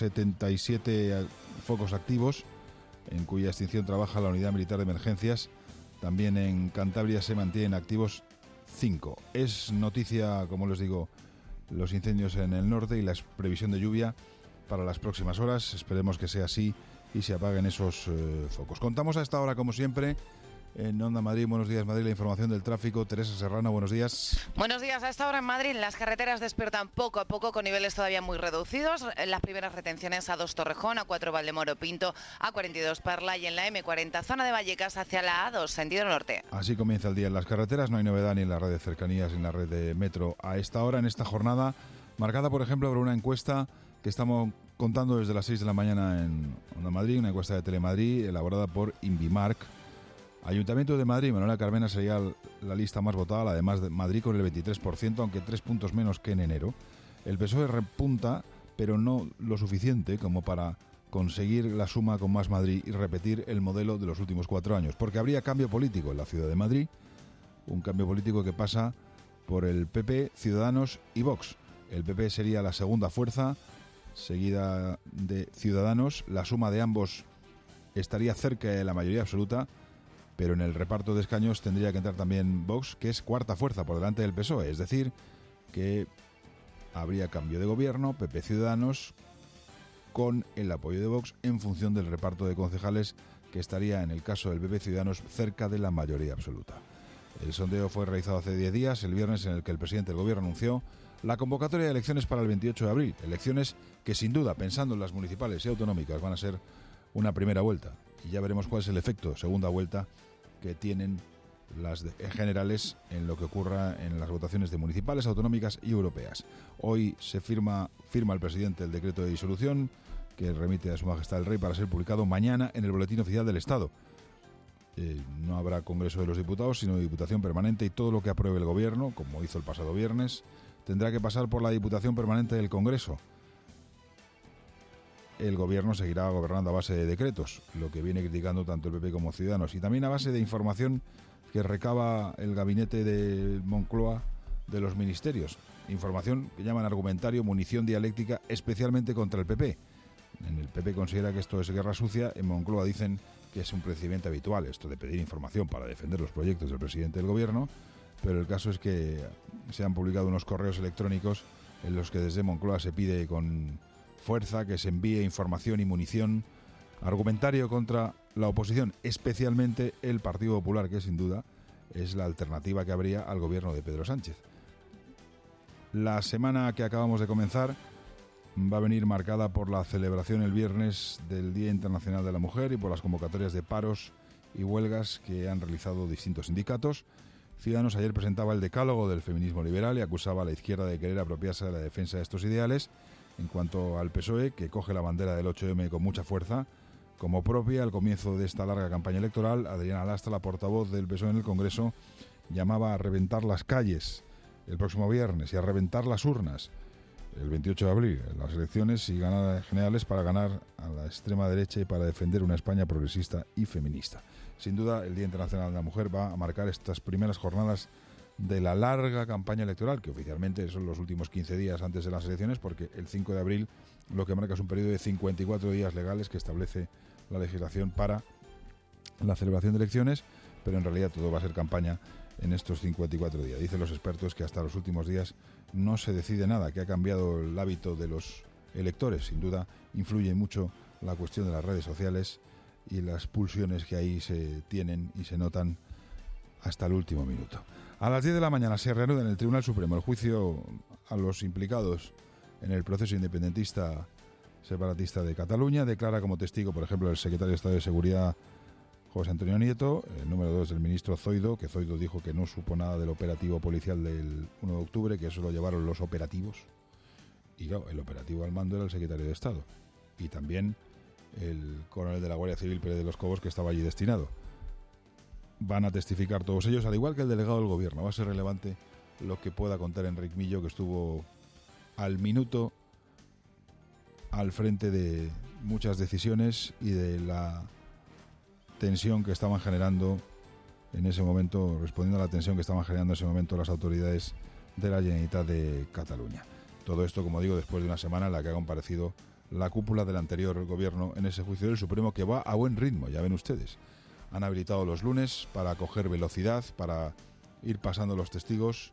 77 focos activos, en cuya extinción trabaja la Unidad Militar de Emergencias. También en Cantabria se mantienen activos 5. Es noticia, como les digo, los incendios en el norte y la previsión de lluvia para las próximas horas. Esperemos que sea así y se apaguen esos focos. Contamos a esta hora, como siempre, en Onda Madrid. Buenos días, Madrid. La información del tráfico. Teresa Serrano, buenos días. Buenos días. A esta hora en Madrid las carreteras despiertan poco a poco con niveles todavía muy reducidos. Las primeras retenciones a 2 Torrejón, a 4 Valdemoro Pinto, a 42 Parla y en la M40 zona de Vallecas hacia la A2 sentido norte. Así comienza el día en las carreteras. No hay novedad ni en la red de cercanías ni en la red de metro a esta hora, en esta jornada, marcada por ejemplo por una encuesta que estamos contando desde las 6 de la mañana en Onda Madrid, una encuesta de Telemadrid elaborada por Invimark. Ayuntamiento de Madrid, Manuela Carmena sería la lista más votada, la de Más de Madrid con el 23%, aunque 3 puntos menos que en enero. El PSOE repunta, pero no lo suficiente como para conseguir la suma con Más Madrid y repetir el modelo de los últimos 4 años, porque habría cambio político en la ciudad de Madrid, un cambio político que pasa por el PP, Ciudadanos y Vox. El PP sería la segunda fuerza, seguida de Ciudadanos. La suma de ambos estaría cerca de la mayoría absoluta, pero en el reparto de escaños tendría que entrar también Vox, que es cuarta fuerza por delante del PSOE. Es decir, que habría cambio de gobierno, PP Ciudadanos, con el apoyo de Vox en función del reparto de concejales, que estaría, en el caso del PP Ciudadanos, cerca de la mayoría absoluta. El sondeo fue realizado hace 10 días, el viernes, en el que el presidente del gobierno anunció la convocatoria de elecciones para el 28 de abril. Elecciones que, sin duda, pensando en las municipales y autonómicas, van a ser una primera vuelta. Y ya veremos cuál es el efecto, segunda vuelta, que tienen las generales en lo que ocurra en las votaciones de municipales, autonómicas y europeas. Hoy se firma el presidente el decreto de disolución que remite a Su Majestad el Rey para ser publicado mañana en el Boletín Oficial del Estado. No habrá Congreso de los Diputados, sino Diputación Permanente, y todo lo que apruebe el Gobierno, como hizo el pasado viernes, tendrá que pasar por la Diputación Permanente del Congreso. El Gobierno seguirá gobernando a base de decretos, lo que viene criticando tanto el PP como Ciudadanos, y también a base de información que recaba el gabinete de Moncloa de los ministerios. Información que llaman argumentario, munición dialéctica, especialmente contra el PP. En el PP considera que esto es guerra sucia, en Moncloa dicen que es un procedimiento habitual, esto de pedir información para defender los proyectos del presidente del Gobierno, pero el caso es que se han publicado unos correos electrónicos en los que desde Moncloa se pide con fuerza que se envíe información y munición, argumentario contra la oposición, especialmente el Partido Popular, que sin duda es la alternativa que habría al gobierno de Pedro Sánchez. La semana que acabamos de comenzar va a venir marcada por la celebración el viernes del Día Internacional de la Mujer y por las convocatorias de paros y huelgas que han realizado distintos sindicatos. Ciudadanos ayer presentaba el decálogo del feminismo liberal y acusaba a la izquierda de querer apropiarse de la defensa de estos ideales. En cuanto al PSOE, que coge la bandera del 8M con mucha fuerza, como propia, al comienzo de esta larga campaña electoral, Adriana Lastra, la portavoz del PSOE en el Congreso, llamaba a reventar las calles el próximo viernes y a reventar las urnas el 28 de abril, en las elecciones y ganar generales para ganar a la extrema derecha y para defender una España progresista y feminista. Sin duda, el Día Internacional de la Mujer va a marcar estas primeras jornadas de la larga campaña electoral, que oficialmente son los últimos 15 días antes de las elecciones, porque el 5 de abril lo que marca es un periodo de 54 días legales que establece la legislación para la celebración de elecciones, pero en realidad todo va a ser campaña en estos 54 días. Dicen los expertos que hasta los últimos días no se decide nada, que ha cambiado el hábito de los electores. Sin duda influye mucho la cuestión de las redes sociales y las pulsiones que ahí se tienen y se notan hasta el último minuto. A las 10 de la mañana se reanuda en el Tribunal Supremo el juicio a los implicados en el proceso independentista separatista de Cataluña. Declara como testigo, por ejemplo, el secretario de Estado de Seguridad, José Antonio Nieto, el número 2 del ministro Zoido, que Zoido dijo que no supo nada del operativo policial del 1 de octubre, que eso lo llevaron los operativos. Y claro, el operativo al mando era el secretario de Estado. Y también el coronel de la Guardia Civil, Pérez de los Cobos, que estaba allí destinado. Van a testificar todos ellos, al igual que el delegado del Gobierno. Va a ser relevante lo que pueda contar Enric Millo, que estuvo al minuto al frente de muchas decisiones y de la tensión que estaban generando en ese momento, respondiendo a la tensión que estaban generando en ese momento las autoridades de la Generalitat de Cataluña. Todo esto, como digo, después de una semana en la que ha comparecido la cúpula del anterior gobierno en ese juicio del Supremo, que va a buen ritmo, ya ven ustedes. Han habilitado los lunes para coger velocidad, para ir pasando los testigos,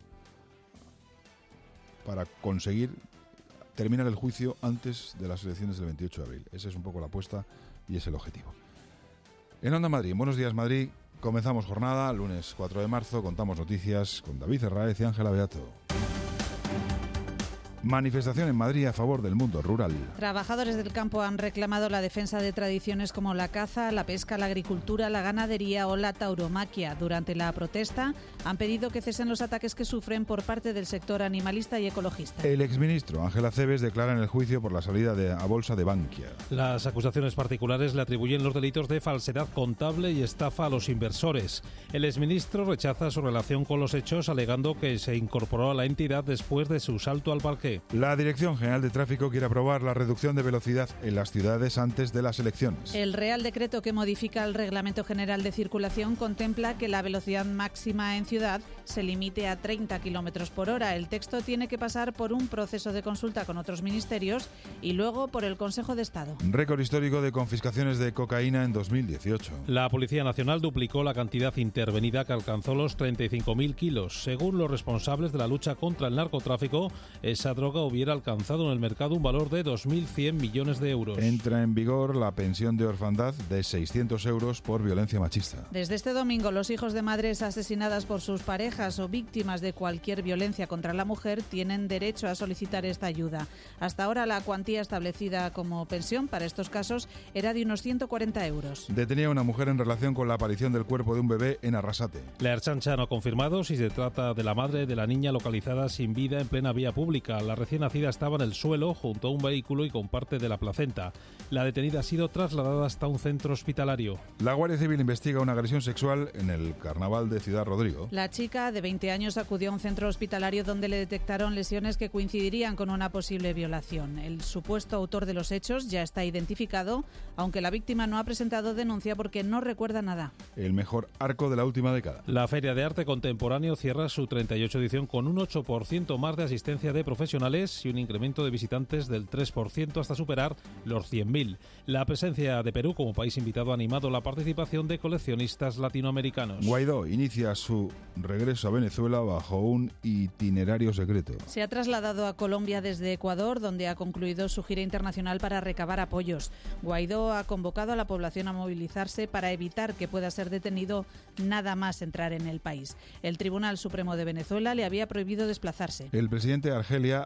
para conseguir terminar el juicio antes de las elecciones del 28 de abril. Esa es un poco la apuesta y es el objetivo. En Onda Madrid, Buenos Días Madrid, comenzamos jornada, lunes 4 de marzo, contamos noticias con David Herráez y Ángela Beato. Manifestación en Madrid a favor del mundo rural. Trabajadores del campo han reclamado la defensa de tradiciones como la caza, la pesca, la agricultura, la ganadería o la tauromaquia. Durante la protesta han pedido que cesen los ataques que sufren por parte del sector animalista y ecologista. El exministro Ángel Acebes declara en el juicio por la salida a bolsa de Bankia. Las acusaciones particulares le atribuyen los delitos de falsedad contable y estafa a los inversores. El exministro rechaza su relación con los hechos, alegando que se incorporó a la entidad después de su salto al parqué. La Dirección General de Tráfico quiere aprobar la reducción de velocidad en las ciudades antes de las elecciones. El Real Decreto que modifica el Reglamento General de Circulación contempla que la velocidad máxima en ciudad se limite a 30 km por hora. El texto tiene que pasar por un proceso de consulta con otros ministerios y luego por el Consejo de Estado. Récord histórico de confiscaciones de cocaína en 2018. La Policía Nacional duplicó la cantidad intervenida, que alcanzó los 35.000 kilos. Según los responsables de la lucha contra el narcotráfico, esa droga hubiera alcanzado en el mercado un valor de 2.100 millones de euros. Entra en vigor la pensión de orfandad de 600 euros por violencia machista. Desde este domingo, los hijos de madres asesinadas por sus parejas o víctimas de cualquier violencia contra la mujer tienen derecho a solicitar esta ayuda. Hasta ahora, la cuantía establecida como pensión para estos casos era de unos 140 euros. Detenía a una mujer en relación con la aparición del cuerpo de un bebé en Arrasate. La Ertzaintza no ha confirmado si se trata de la madre de la niña localizada sin vida en plena vía pública. La recién nacida estaba en el suelo junto a un vehículo y con parte de la placenta. La detenida ha sido trasladada hasta un centro hospitalario. La Guardia Civil investiga una agresión sexual en el Carnaval de Ciudad Rodrigo. La chica de 20 años acudió a un centro hospitalario donde le detectaron lesiones que coincidirían con una posible violación. El supuesto autor de los hechos ya está identificado, aunque la víctima no ha presentado denuncia porque no recuerda nada. El mejor arco de la última década. La Feria de Arte Contemporáneo cierra su 38 edición con un 8% más de asistencia de profesionales y un incremento de visitantes del 3% hasta superar los 100.000. La presencia de Perú como país invitado ha animado la participación de coleccionistas latinoamericanos. Guaidó inicia su regreso a Venezuela bajo un itinerario secreto. Se ha trasladado a Colombia desde Ecuador, donde ha concluido su gira internacional para recabar apoyos. Guaidó ha convocado a la población a movilizarse para evitar que pueda ser detenido nada más entrar en el país. El Tribunal Supremo de Venezuela le había prohibido desplazarse. El presidente de Argelia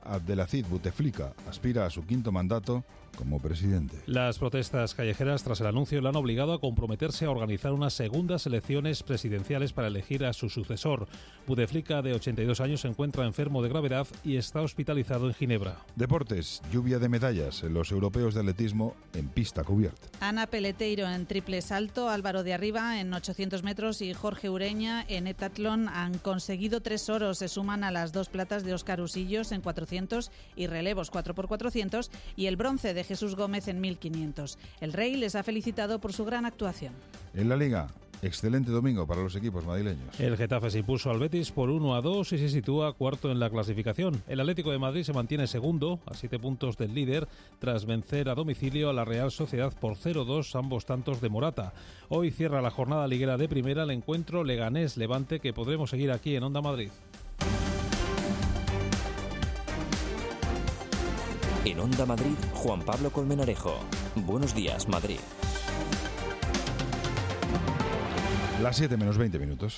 Abdelaziz Bouteflika aspira a su 5º mandato como presidente. Las protestas callejeras tras el anuncio le han obligado a comprometerse a organizar unas segundas elecciones presidenciales para elegir a su sucesor. Bouteflika, de 82 años, se encuentra enfermo de gravedad y está hospitalizado en Ginebra. Deportes, lluvia de medallas en los europeos de atletismo en pista cubierta. Ana Peleteiro en triple salto, Álvaro de Arriba en 800 metros y Jorge Ureña en heptatlón han conseguido 3 oros. Se suman a las 2 platas de Óscar Usillos en 400 y relevos 4x400 y el bronce de Jesús Gómez en 1500. El Rey les ha felicitado por su gran actuación. En la Liga, excelente domingo para los equipos madrileños. El Getafe se impuso al Betis por 1-2 y se sitúa cuarto en la clasificación. El Atlético de Madrid se mantiene segundo, a 7 puntos del líder, tras vencer a domicilio a la Real Sociedad por 0-2, ambos tantos de Morata. Hoy cierra la jornada liguera de primera el encuentro Leganés-Levante, que podremos seguir aquí en Onda Madrid. En Onda Madrid, Juan Pablo Colmenarejo. Buenos días, Madrid. Las 7 menos 20 minutos.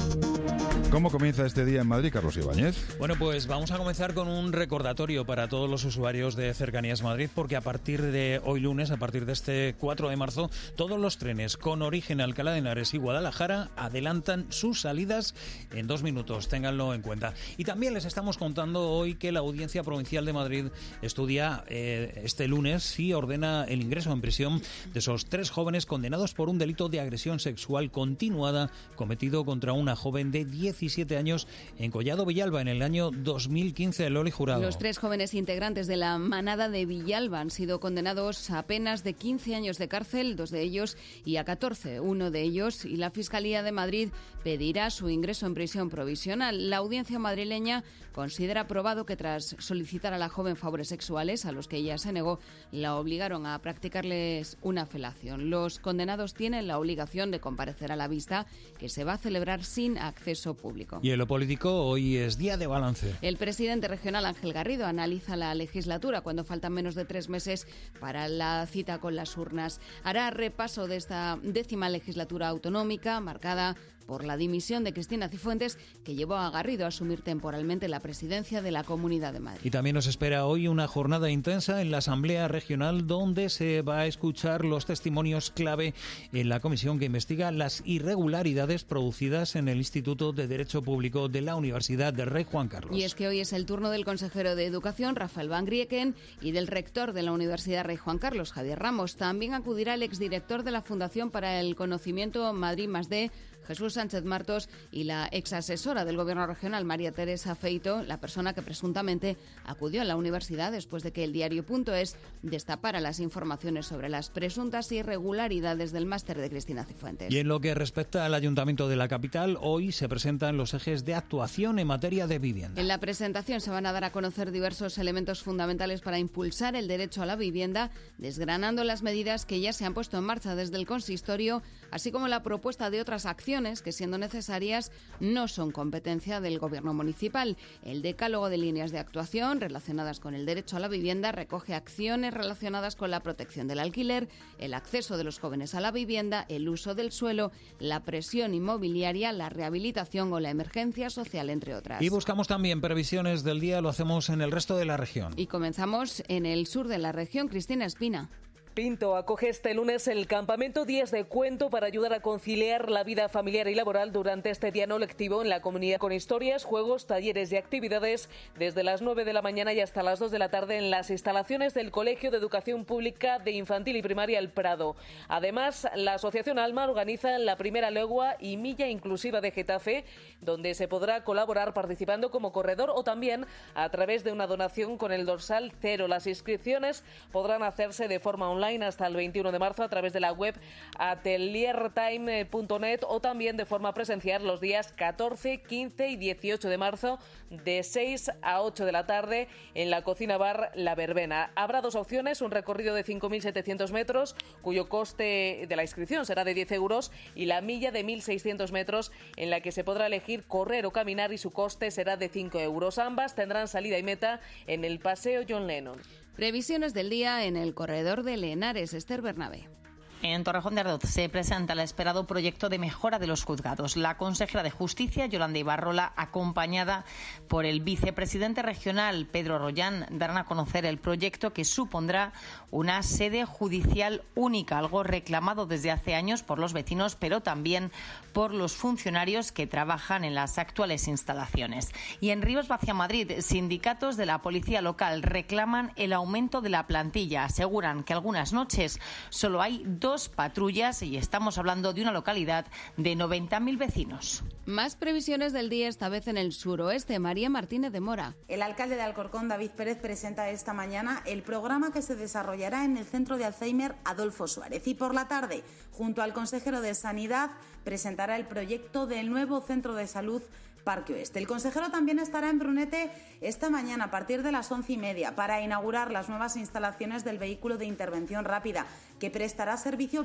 ¿Cómo comienza este día en Madrid, Carlos Ibáñez? Bueno, pues vamos a comenzar con un recordatorio para todos los usuarios de Cercanías Madrid, porque a partir de hoy lunes, a partir de este 4 de marzo, todos los trenes con origen Alcalá de Henares y Guadalajara adelantan sus salidas en 2 minutos, ténganlo en cuenta. Y también les estamos contando hoy que la Audiencia Provincial de Madrid estudia este lunes si ordena el ingreso en prisión de esos 3 jóvenes condenados por un delito de agresión sexual continuada cometido contra una joven de 17 años en Collado Villalba en el año 2015. Loli Jurado. Los 3 jóvenes integrantes de la manada de Villalba han sido condenados a penas de 15 años de cárcel, 2 de ellos, y a 14, 1 de ellos, y la Fiscalía de Madrid pedirá su ingreso en prisión provisional. La audiencia madrileña considera probado que tras solicitar a la joven favores sexuales a los que ella se negó, la obligaron a practicarles una felación. Los condenados tienen la obligación de comparecer a la vista, que se va a celebrar sin acceso público. Y en lo político, hoy es día de balance. El presidente regional Ángel Garrido analiza la legislatura cuando faltan menos de 3 meses para la cita con las urnas. Hará repaso de esta 10ª legislatura autonómica, marcada por la dimisión de Cristina Cifuentes, que llevó a Garrido a asumir temporalmente la presidencia de la Comunidad de Madrid. Y también nos espera hoy una jornada intensa en la Asamblea Regional, donde se va a escuchar los testimonios clave en la comisión que investiga las irregularidades producidas en el Instituto de Derecho Público de la Universidad del Rey Juan Carlos. Y es que hoy es el turno del consejero de Educación, Rafael Van Grieken, y del rector de la Universidad Rey Juan Carlos, Javier Ramos. También acudirá el exdirector de la Fundación para el Conocimiento Madrid+D, Jesús Sánchez Martos, y la exasesora del Gobierno regional, María Teresa Feito, la persona que presuntamente acudió a la universidad después de que el diario.es destapara las informaciones sobre las presuntas irregularidades del máster de Cristina Cifuentes. Y en lo que respecta al Ayuntamiento de la capital, hoy se presentan los ejes de actuación en materia de vivienda. En la presentación se van a dar a conocer diversos elementos fundamentales para impulsar el derecho a la vivienda, desgranando las medidas que ya se han puesto en marcha desde el consistorio, así como la propuesta de otras acciones que, siendo necesarias, no son competencia del Gobierno municipal. El decálogo de líneas de actuación relacionadas con el derecho a la vivienda recoge acciones relacionadas con la protección del alquiler, el acceso de los jóvenes a la vivienda, el uso del suelo, la presión inmobiliaria, la rehabilitación o la emergencia social, entre otras. Y buscamos también previsiones del día, lo hacemos en el resto de la región. Y comenzamos en el sur de la región. Cristina Espina. Pinto acoge este lunes el campamento Días de Cuento para ayudar a conciliar la vida familiar y laboral durante este día no lectivo en la comunidad, con historias, juegos, talleres y actividades desde las 9 de la mañana y hasta las 2 de la tarde en las instalaciones del Colegio de Educación Pública de Infantil y Primaria El Prado. Además, la Asociación Alma organiza la primera legua y milla inclusiva de Getafe, donde se podrá colaborar participando como corredor o también a través de una donación con el dorsal 0. Las inscripciones podrán hacerse de forma online hasta el 21 de marzo a través de la web ateliertime.net o también de forma presencial los días 14, 15 y 18 de marzo de 6 a 8 de la tarde en la Cocina Bar La Verbena. Habrá 2 opciones, un recorrido de 5.700 metros cuyo coste de la inscripción será de 10 euros y la milla de 1.600 metros en la que se podrá elegir correr o caminar y su coste será de 5 euros. Ambas tendrán salida y meta en el Paseo John Lennon. Previsiones del día en el corredor de Henares. Esther Bernabé. En Torrejón de Ardoz se presenta el esperado proyecto de mejora de los juzgados. La consejera de Justicia, Yolanda Ibarrola, acompañada por el vicepresidente regional, Pedro Rollán, darán a conocer el proyecto que supondrá una sede judicial única, algo reclamado desde hace años por los vecinos, pero también por los funcionarios que trabajan en las actuales instalaciones. Y en Rivas Vacia Madrid, sindicatos de la policía local reclaman el aumento de la plantilla. Aseguran que algunas noches solo hay 2 patrullas y estamos hablando de una localidad de 90.000 vecinos. Más previsiones del día, esta vez en el suroeste. María Martínez de Mora. El alcalde de Alcorcón, David Pérez, presenta esta mañana el programa que se desarrollará en el Centro de Alzheimer Adolfo Suárez. Y por la tarde, junto al consejero de Sanidad, presentará el proyecto del nuevo Centro de Salud Parque Oeste. El consejero también estará en Brunete esta mañana a partir de las 11:30 para inaugurar las nuevas instalaciones del vehículo de intervención rápida, que prestará servicio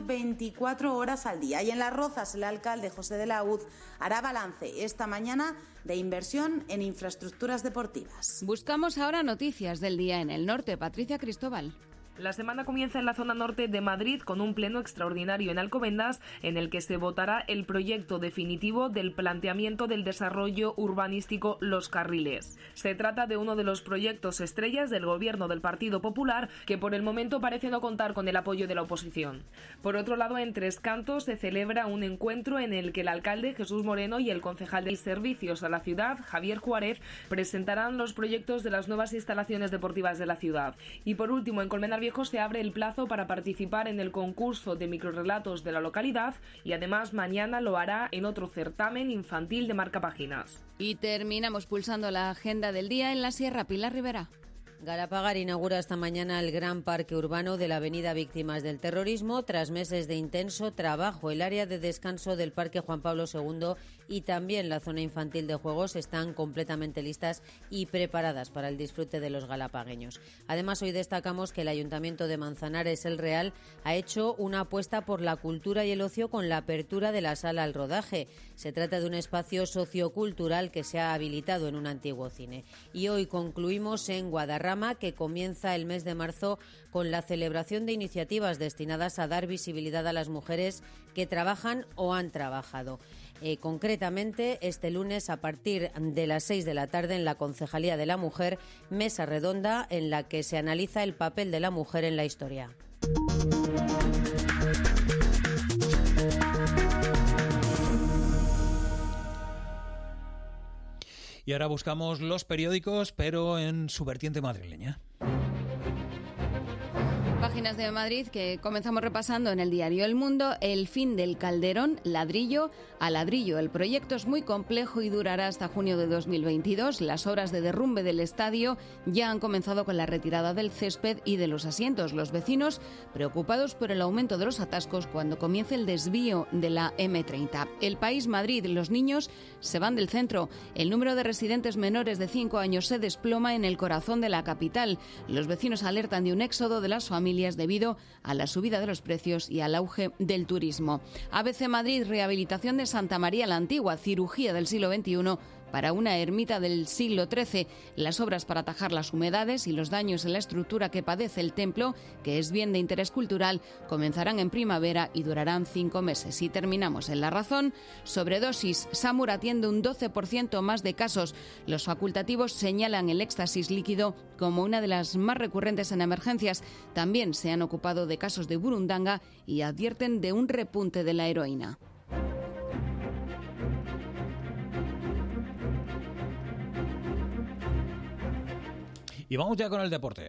24 horas al día. Y en Las Rozas, el alcalde José de la Hoz hará balance esta mañana de inversión en infraestructuras deportivas. Buscamos ahora noticias del día en el norte. Patricia Cristóbal. La semana comienza en la zona norte de Madrid con un pleno extraordinario en Alcobendas en el que se votará el proyecto definitivo del planteamiento del desarrollo urbanístico Los Carriles. Se trata de uno de los proyectos estrellas del gobierno del Partido Popular que por el momento parece no contar con el apoyo de la oposición. Por otro lado, en Tres Cantos se celebra un encuentro en el que el alcalde Jesús Moreno y el concejal de Servicios a la ciudad, Javier Juárez, presentarán los proyectos de las nuevas instalaciones deportivas de la ciudad. Y por último, en Colmenar Viejo se abre el plazo para participar en el concurso de microrrelatos de la localidad y además mañana lo hará en otro certamen infantil de marcapáginas. Y terminamos pulsando la agenda del día en la Sierra. Pilar Rivera. Galapagar inaugura esta mañana el gran parque urbano de la avenida Víctimas del Terrorismo. Tras meses de intenso trabajo, el área de descanso del Parque Juan Pablo II y también la zona infantil de juegos están completamente listas y preparadas para el disfrute de los galapagueños. Además, hoy destacamos que el Ayuntamiento de Manzanares el Real ha hecho una apuesta por la cultura y el ocio con la apertura de la Sala al Rodaje. Se trata de un espacio sociocultural que se ha habilitado en un antiguo cine. Y hoy concluimos en Guadarrama, que comienza el mes de marzo con la celebración de iniciativas destinadas a dar visibilidad a las mujeres que trabajan o han trabajado. Concretamente, este lunes a partir de las 6 de la tarde en la Concejalía de la Mujer, mesa redonda en la que se analiza el papel de la mujer en la historia. Y ahora buscamos los periódicos, pero en su vertiente madrileña. Páginas de Madrid que comenzamos repasando en el diario El Mundo. El fin del Calderón, ladrillo a ladrillo. El proyecto es muy complejo y durará hasta junio de 2022. Las obras de derrumbe del estadio ya han comenzado con la retirada del césped y de los asientos. Los vecinos preocupados por el aumento de los atascos cuando comience el desvío de la M30. El País, Madrid. Los niños se van del centro. El número de residentes menores de 5 años se desploma en el corazón de la capital. Los vecinos alertan de un éxodo de las familias debido a la subida de los precios y al auge del turismo. ABC Madrid, rehabilitación de Santa María la Antigua, cirugía del siglo XXI para una ermita del siglo XIII. Las obras para atajar las humedades y los daños en la estructura que padece el templo, que es bien de interés cultural, comenzarán en primavera y durarán 5 meses. Y terminamos en La Razón. Sobredosis. SAMUR atiende un 12% más de casos. Los facultativos señalan el éxtasis líquido como una de las más recurrentes en emergencias. También se han ocupado de casos de burundanga y advierten de un repunte de la heroína. Y vamos ya con el deporte.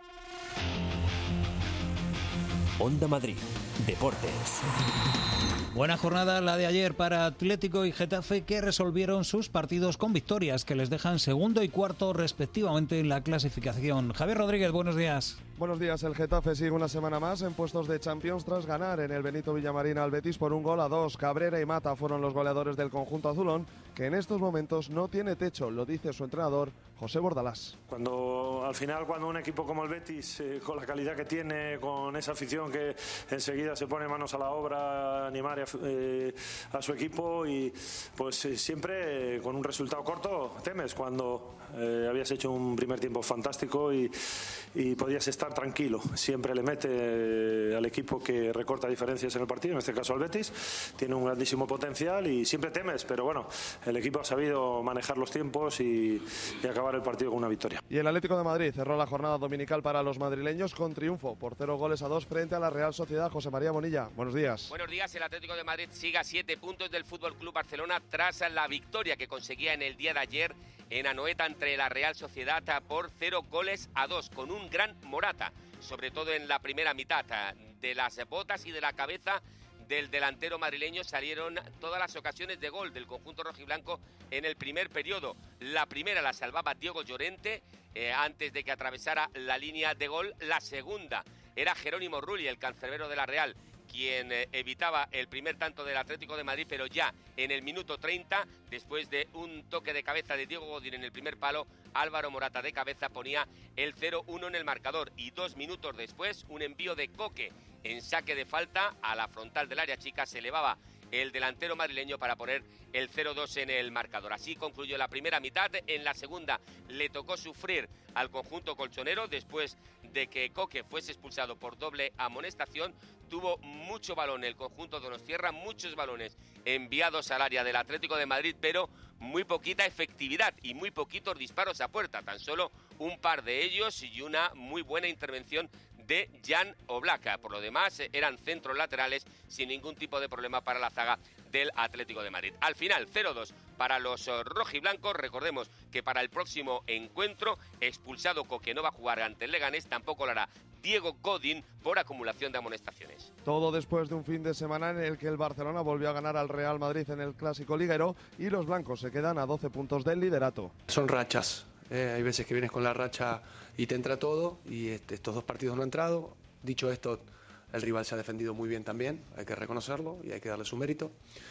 Onda Madrid, Deportes. Buena jornada la de ayer para Atlético y Getafe, que resolvieron sus partidos con victorias que les dejan segundo y cuarto respectivamente en la clasificación. Javier Rodríguez, buenos días. Buenos días. El Getafe sigue una semana más en puestos de Champions tras ganar en el Benito Villamarín al Betis por 1-2. Cabrera y Mata fueron los goleadores del conjunto azulón, que en estos momentos no tiene techo, lo dice su entrenador José Bordalás. Al final, cuando un equipo como el Betis, con la calidad que tiene, con esa afición que enseguida se pone manos a la obra, animar a su equipo, y pues siempre con un resultado corto temes cuando habías hecho un primer tiempo fantástico y podías estar estar tranquilo. Siempre le mete al equipo que recorta diferencias en el partido, en este caso al Betis. Tiene un grandísimo potencial y siempre temes, pero bueno, el equipo ha sabido manejar los tiempos y acabar el partido con una victoria. Y el Atlético de Madrid cerró la jornada dominical para los madrileños con triunfo por 0-2 frente a la Real Sociedad. José María Bonilla, buenos días. Buenos días. El Atlético de Madrid sigue a 7 puntos del Fútbol Club Barcelona tras la victoria que conseguía en el día de ayer en Anoeta entre la Real Sociedad por 0-2, con un gran Morata, sobre todo en la primera mitad. De las botas y de la cabeza del delantero madrileño salieron todas las ocasiones de gol del conjunto rojiblanco en el primer periodo. La primera la salvaba Diego Llorente antes de que atravesara la línea de gol. La segunda era Jerónimo Rulli, el cancerbero de la Real, quien evitaba el primer tanto del Atlético de Madrid, pero ya en el minuto 30, después de un toque de cabeza de Diego Godín en el primer palo, Álvaro Morata de cabeza ponía el 0-1 en el marcador, y 2 minutos después un envío de Coque en saque de falta a la frontal del área chica, se elevaba el delantero madrileño para poner el 0-2 en el marcador. Así concluyó la primera mitad. En la segunda le tocó sufrir al conjunto colchonero después de que Coque fuese expulsado por doble amonestación. Tuvo mucho balón el conjunto donostiarra, muchos balones enviados al área del Atlético de Madrid, pero muy poquita efectividad y muy poquitos disparos a puerta, tan solo un par de ellos y una muy buena intervención de Jan Oblak. Por lo demás, eran centros laterales sin ningún tipo de problema para la zaga del Atlético de Madrid. Al final, 0-2 para los rojiblancos. Recordemos que para el próximo encuentro, expulsado Coque no va a jugar ante el Leganés, tampoco lo hará Diego Godín por acumulación de amonestaciones. Todo después de un fin de semana en el que el Barcelona volvió a ganar al Real Madrid en el Clásico Liguero y los blancos se quedan a 12 puntos del liderato. Son rachas. Hay veces que vienes con la racha y te entra todo, y estos 2 partidos no han entrado. Dicho esto, el rival se ha defendido muy bien también, hay que reconocerlo y hay que darle su mérito.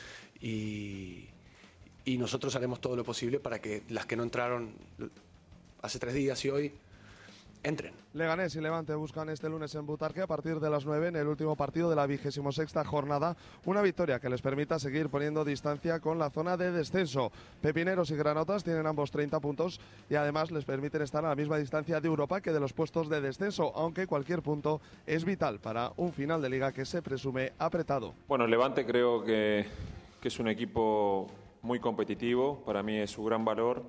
Y nosotros haremos todo lo posible para que las que no entraron hace 3 días y hoy entren. Leganés y Levante buscan este lunes en Butarque a partir de las 9 en el último partido de la 26ª jornada, una victoria que les permita seguir poniendo distancia con la zona de descenso. Pepineros y Granotas tienen ambos 30 puntos y además les permiten estar a la misma distancia de Europa que de los puestos de descenso, aunque cualquier punto es vital para un final de liga que se presume apretado. Bueno, Levante creo que es un equipo muy competitivo, para mí es su gran valor.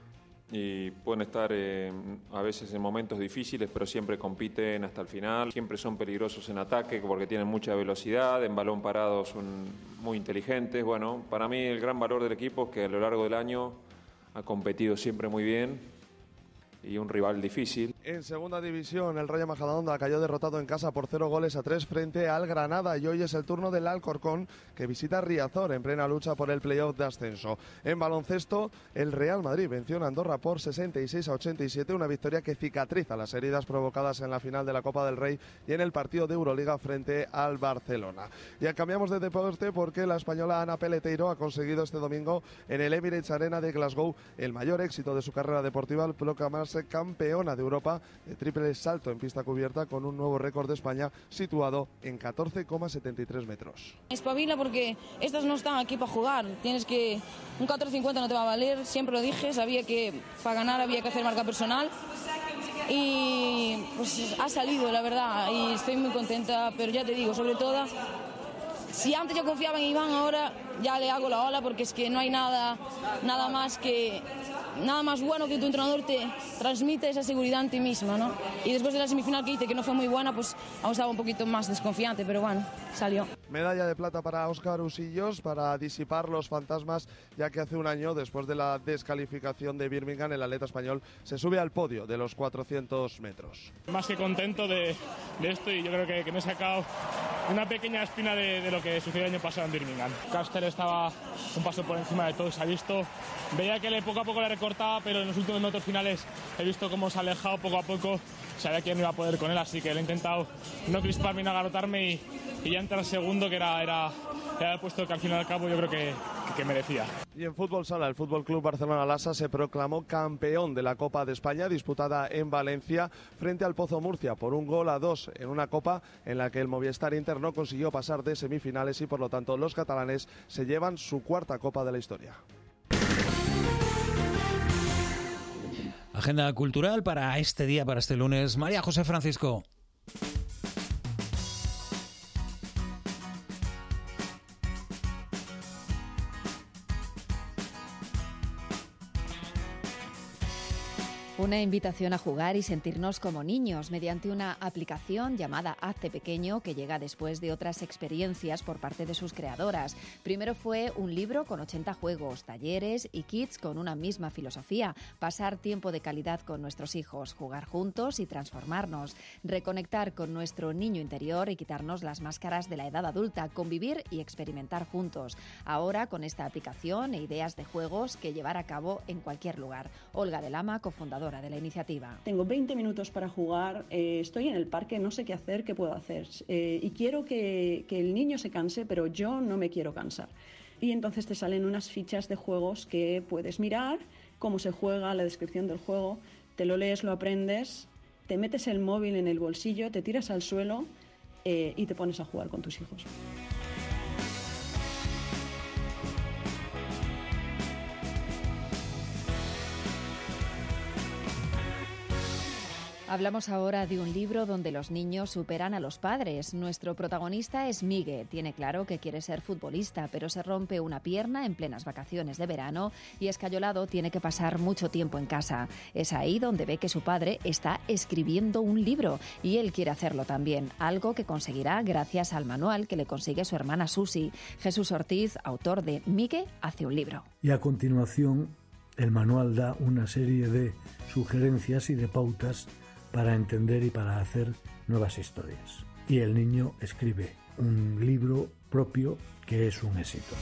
Y pueden estar a veces en momentos difíciles, pero siempre compiten hasta el final. Siempre son peligrosos en ataque porque tienen mucha velocidad, en balón parado son muy inteligentes. Bueno, para mí el gran valor del equipo es que a lo largo del año ha competido siempre muy bien y un rival difícil. En segunda división, el Rayo Majadahonda cayó derrotado en casa por 0-3 frente al Granada, y hoy es el turno del Alcorcón, que visita Riazor en plena lucha por el playoff de ascenso. En baloncesto, el Real Madrid venció en Andorra por 66-87, una victoria que cicatriza las heridas provocadas en la final de la Copa del Rey y en el partido de Euroliga frente al Barcelona. Ya cambiamos de deporte porque la española Ana Peleteiro ha conseguido este domingo en el Emirates Arena de Glasgow el mayor éxito de su carrera deportiva al proclamarse campeona de Europa de triple salto en pista cubierta con un nuevo récord de España situado en 14,73 metros. Espabila porque estas no están aquí para jugar, tienes que un 4,50 no te va a valer, siempre lo dije, sabía que para ganar había que hacer marca personal y pues ha salido la verdad y estoy muy contenta, pero ya te digo, sobre todo si antes yo confiaba en Iván, ahora ya le hago la ola porque es que no hay nada más bueno que tu entrenador te transmite esa seguridad en ti misma, ¿no? Y después de la semifinal que hice, que no fue muy buena, pues aún estaba un poquito más desconfiante, pero bueno, salió. Medalla de plata para Óscar Usillos para disipar los fantasmas, ya que hace un año, después de la descalificación de Birmingham, el atleta español se sube al podio de los 400 metros. Más que contento de esto, y yo creo que me he sacado una pequeña espina de lo que sucedió el año pasado en Birmingham. Caster estaba un paso por encima de todo, se ha visto. Veía que poco a poco le recortaba, pero en los últimos metros finales he visto cómo se ha alejado poco a poco. Sabía que no iba a poder con él, así que le he intentado no crisparme y no agarrotarme y ya entrar segundo, que era el puesto que al fin y al cabo yo creo que merecía. Y en fútbol sala, el Fútbol Club Barcelona Lassa se proclamó campeón de la Copa de España disputada en Valencia frente al Pozo Murcia por 1-2 en una Copa en la que el Movistar Inter no consiguió pasar de semifinales y por lo tanto los catalanes se llevan su 4ª Copa de la historia. Agenda cultural para este día, para este lunes. María José Francisco. Una invitación a jugar y sentirnos como niños mediante una aplicación llamada Hazte Pequeño, que llega después de otras experiencias por parte de sus creadoras. Primero fue un libro con 80 juegos, talleres y kits con una misma filosofía: pasar tiempo de calidad con nuestros hijos, jugar juntos y transformarnos, reconectar con nuestro niño interior y quitarnos las máscaras de la edad adulta, convivir y experimentar juntos. Ahora con esta aplicación e ideas de juegos que llevar a cabo en cualquier lugar. Olga de Lama, cofundadora de la iniciativa. Tengo 20 minutos para jugar, estoy en el parque, no sé qué hacer, qué puedo hacer, y quiero que el niño se canse, pero yo no me quiero cansar. Y entonces te salen unas fichas de juegos que puedes mirar, cómo se juega, la descripción del juego, te lo lees, lo aprendes, te metes el móvil en el bolsillo, te tiras al suelo y te pones a jugar con tus hijos. Hablamos ahora de un libro donde los niños superan a los padres. Nuestro protagonista es Migue. Tiene claro que quiere ser futbolista, pero se rompe una pierna en plenas vacaciones de verano y escayolado tiene que pasar mucho tiempo en casa. Es ahí donde ve que su padre está escribiendo un libro y él quiere hacerlo también, algo que conseguirá gracias al manual que le consigue su hermana Susi. Jesús Ortiz, autor de Migue, hace un libro. Y a continuación, el manual da una serie de sugerencias y de pautas para entender y para hacer nuevas historias. Y el niño escribe un libro propio que es un éxito.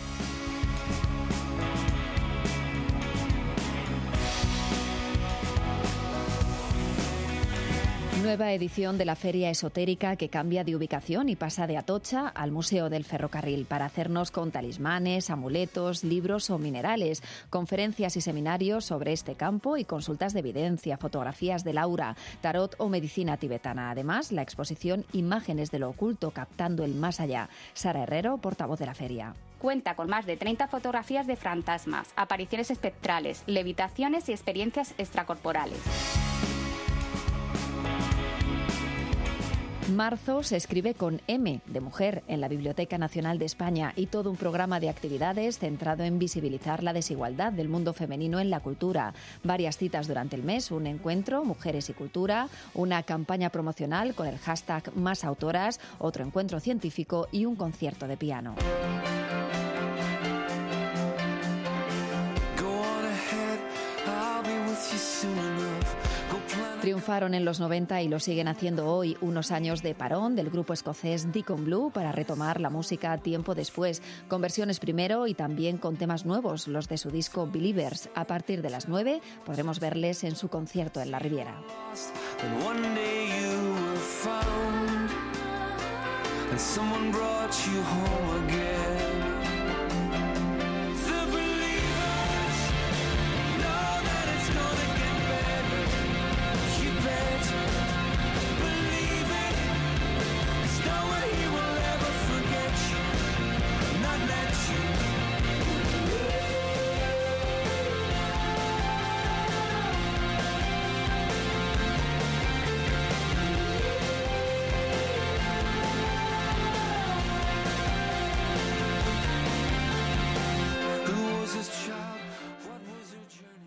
Nueva edición de la Feria Esotérica, que cambia de ubicación y pasa de Atocha al Museo del Ferrocarril para hacernos con talismanes, amuletos, libros o minerales, conferencias y seminarios sobre este campo y consultas de evidencia, fotografías del aura, tarot o medicina tibetana. Además, la exposición Imágenes de lo oculto, captando el más allá. Sara Herrero, portavoz de la feria. Cuenta con más de 30 fotografías de fantasmas, apariciones espectrales, levitaciones y experiencias extracorporales. Marzo se escribe con M, de mujer, en la Biblioteca Nacional de España, y todo un programa de actividades centrado en visibilizar la desigualdad del mundo femenino en la cultura. Varias citas durante el mes, un encuentro, Mujeres y Cultura, una campaña promocional con el hashtag Más Autoras, otro encuentro científico y un concierto de piano. Triunfaron en los 90 y lo siguen haciendo hoy, unos años de parón del grupo escocés Deacon Blue para retomar la música tiempo después, con versiones primero y también con temas nuevos, los de su disco Believers. A partir de las 9 podremos verles en su concierto en la Riviera. And someone brought you home again.